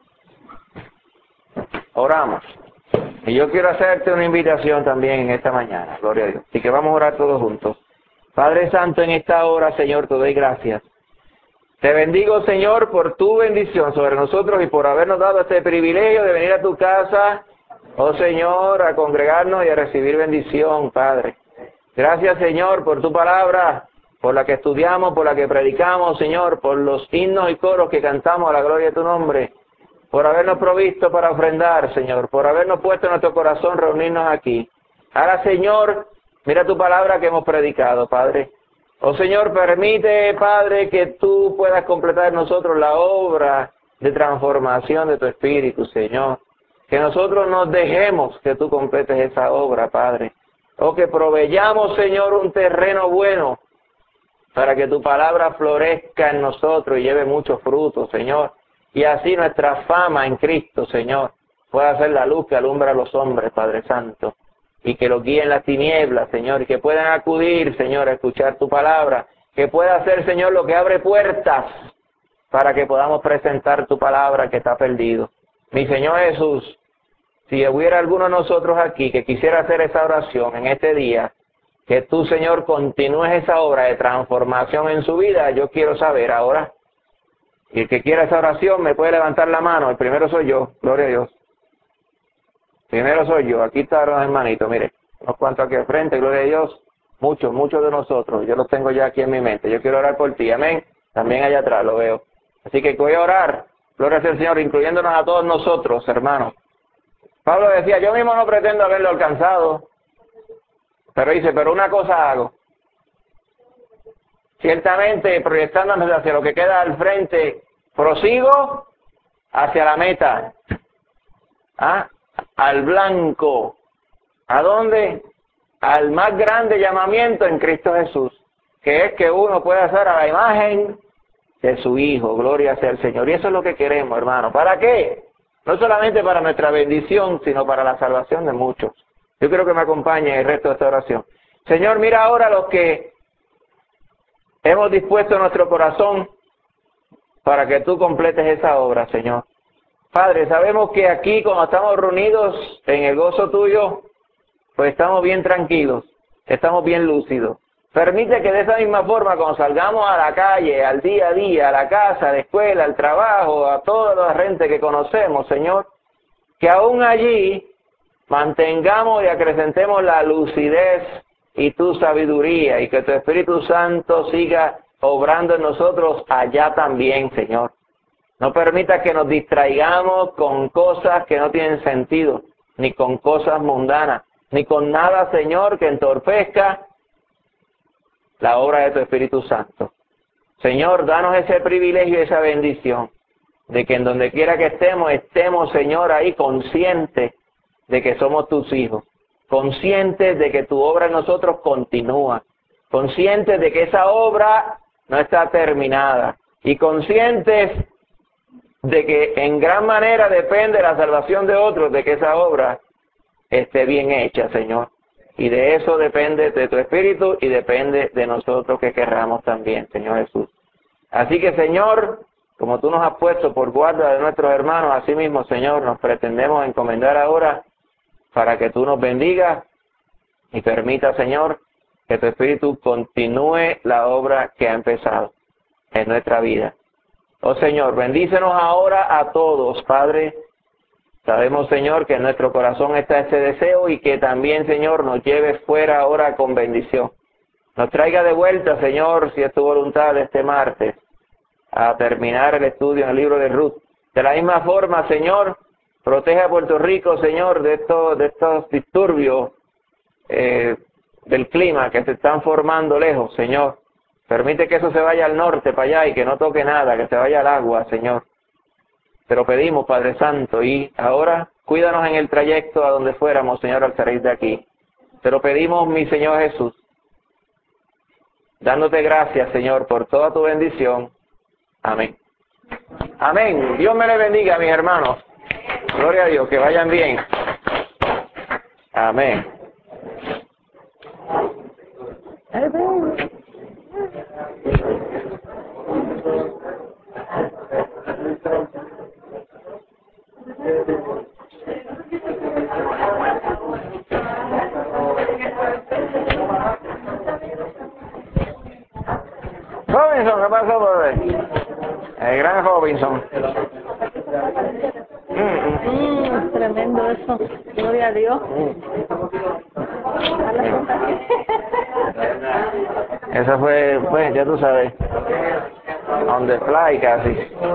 Oramos. Y yo quiero hacerte una invitación también en esta mañana, gloria a Dios. Así que vamos a orar todos juntos. Padre Santo, en esta hora, Señor, te doy gracias. Te bendigo, Señor, por tu bendición sobre nosotros y por habernos dado este privilegio de venir a tu casa, oh Señor, a congregarnos y a recibir bendición, Padre. Gracias, Señor, por tu palabra, por la que estudiamos, por la que predicamos, Señor, por los himnos y coros que cantamos a la gloria de tu nombre, por habernos provisto para ofrendar, Señor, por habernos puesto en nuestro corazón reunirnos aquí. Ahora, Señor, mira tu palabra que hemos predicado, Padre. Oh Señor, permite, Padre, que tú puedas completar en nosotros la obra de transformación de tu Espíritu, Señor. Que nosotros nos dejemos que tú completes esa obra, Padre. Oh, que proveyamos, Señor, un terreno bueno para que tu palabra florezca en nosotros y lleve muchos frutos, Señor. Y así nuestra fama en Cristo, Señor, pueda ser la luz que alumbra a los hombres, Padre Santo, y que los guíe en las tinieblas, Señor, y que puedan acudir, Señor, a escuchar tu palabra, que pueda hacer, Señor, lo que abre puertas para que podamos presentar tu palabra que está perdido. Mi Señor Jesús, si hubiera alguno de nosotros aquí que quisiera hacer esa oración en este día, que tú, Señor, continúes esa obra de transformación en su vida, yo quiero saber ahora. Y el que quiera esa oración me puede levantar la mano. El primero soy yo, gloria a Dios. Primero soy yo. Aquí están los hermanitos, mire. Unos cuantos aquí al frente, gloria a Dios. Muchos de nosotros. Yo los tengo ya aquí en mi mente. Yo quiero orar por ti, amén. También allá atrás lo veo. Así que voy a orar, gloria al Señor, incluyéndonos a todos nosotros, hermanos. Pablo decía, yo mismo no pretendo haberlo alcanzado. Pero dice, pero una cosa hago. Ciertamente, proyectándonos hacia lo que queda al frente, prosigo hacia la meta. Al blanco. ¿A dónde? Al más grande llamamiento en Cristo Jesús, que es que uno pueda hacer a la imagen de su Hijo. Gloria sea el Señor. Y eso es lo que queremos, hermano. ¿Para qué? No solamente para nuestra bendición, sino para la salvación de muchos. Yo quiero que me acompañen el resto de esta oración. Señor, mira ahora los que hemos dispuesto nuestro corazón para que tú completes esa obra, Señor. Padre, sabemos que aquí, cuando estamos reunidos en el gozo tuyo, pues estamos bien tranquilos, estamos bien lúcidos. Permite que de esa misma forma, cuando salgamos a la calle, al día a día, a la casa, a la escuela, al trabajo, a toda la gente que conocemos, Señor, que aún allí mantengamos y acrecentemos la lucidez y tu sabiduría, y que tu Espíritu Santo siga obrando en nosotros allá también, Señor. No permita que nos distraigamos con cosas que no tienen sentido, ni con cosas mundanas, ni con nada, Señor, que entorpezca la obra de tu Espíritu Santo. Señor, danos ese privilegio y esa bendición de que en donde quiera que estemos, Señor, ahí conscientes de que somos tus hijos, conscientes de que tu obra en nosotros continúa, conscientes de que esa obra no está terminada y conscientes de que en gran manera depende la salvación de otros, de que esa obra esté bien hecha, Señor. Y de eso depende de tu Espíritu y depende de nosotros que querramos también, Señor Jesús. Así que, Señor, como tú nos has puesto por guarda de nuestros hermanos, así mismo, Señor, nos pretendemos encomendar ahora para que tú nos bendigas y permita, Señor, que tu Espíritu continúe la obra que ha empezado en nuestra vida. Oh Señor, bendícenos ahora a todos, Padre. Sabemos, Señor, que en nuestro corazón está ese deseo y que también, Señor, nos lleve fuera ahora con bendición. Nos traiga de vuelta, Señor, si es tu voluntad, este martes, a terminar el estudio en el libro de Ruth. De la misma forma, Señor, protege a Puerto Rico, Señor, de estos disturbios del clima que se están formando lejos, Señor. Permite que eso se vaya al norte, para allá, y que no toque nada, que se vaya al agua, Señor. Te lo pedimos, Padre Santo, y ahora cuídanos en el trayecto a donde fuéramos, Señor, al salir de aquí. Te lo pedimos, mi Señor Jesús, dándote gracias, Señor, por toda tu bendición. Amén. Amén. Dios me le bendiga, mis hermanos. Gloria a Dios, que vayan bien. Amén. Robinson, ¿qué pasó, brother? El gran Robinson.
Tremendo eso. Gloria a Dios.
Eso fue, pues, ya tú sabes, on the fly casi.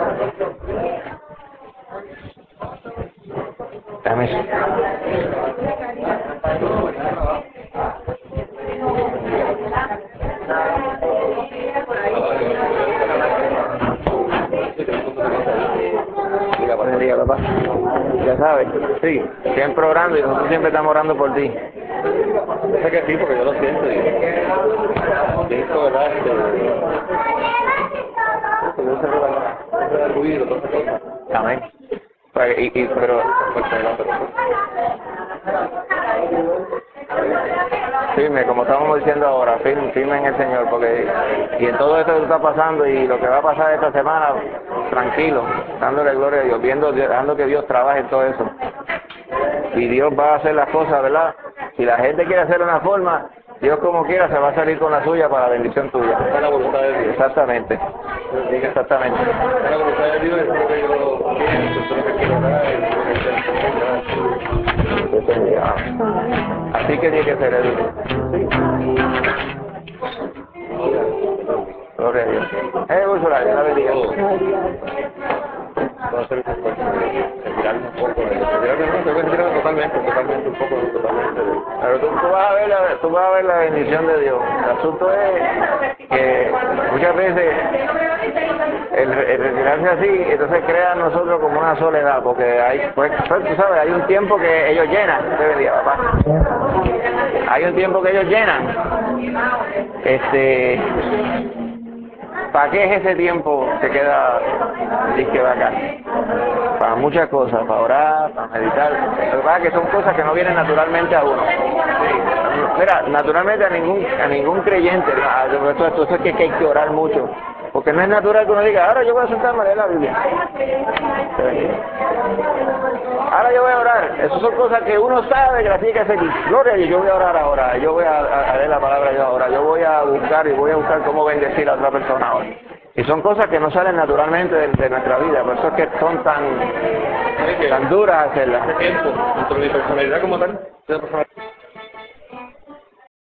Dame eso. Buen día, papá. Ya sabes, sí, siempre orando y nosotros siempre estamos orando por ti. Yo sé que sí, porque yo lo siento.
Cristo, ¿verdad? Dios se revela el ruido, todas esas cosas.
Amén. Pero firme, como estamos diciendo ahora, firme en el Señor, porque y en todo esto que está pasando y lo que va a pasar esta semana, tranquilo, dándole gloria a Dios, dejando que Dios trabaje en todo eso. Y Dios va a hacer las cosas, ¿verdad? Si la gente quiere hacer una forma, Dios como quiera se va a salir con la suya para la bendición tuya.
Es la voluntad de Dios.
Exactamente. Exactamente.
Es la voluntad de Dios, es lo que yo pienso, es lo que quiero dar, es lo que quiero dar.
Así que tiene que ser el... Gloria a Dios. Úrsula, Dios la bendiga.
Puedo hacer ese esfuerzo de retirarme un poco, de retirarme, no, tengo que retirarme totalmente, un poco, totalmente.
Pero tú vas a ver la bendición de Dios. El asunto es que muchas veces el retirarse así, entonces crea en nosotros como una soledad, porque hay, pues tú sabes, hay un tiempo que ellos llenan, te bendiga, papá. Hay un tiempo que ellos llenan. ¿Para qué es ese tiempo que queda disque acá? Para muchas cosas, para orar, para meditar. Lo que pasa es que son cosas que no vienen naturalmente a uno. Mira, naturalmente a ningún creyente, ¿no? Esto es que hay que orar mucho. Porque no es natural que uno diga, ahora yo voy a sentarme a leer la Biblia. Ahora yo voy a orar. Esas son cosas que uno sabe que las tiene que hacer. Gloria a Dios, yo voy a orar ahora. Yo voy a leer la palabra de Dios ahora. Yo voy a buscar cómo bendecir a otra persona ahora. Y son cosas que no salen naturalmente de nuestra vida. Por eso es que son tan duras hacerlas.
Hace tiempo, dentro de mi personalidad como tal, soy una persona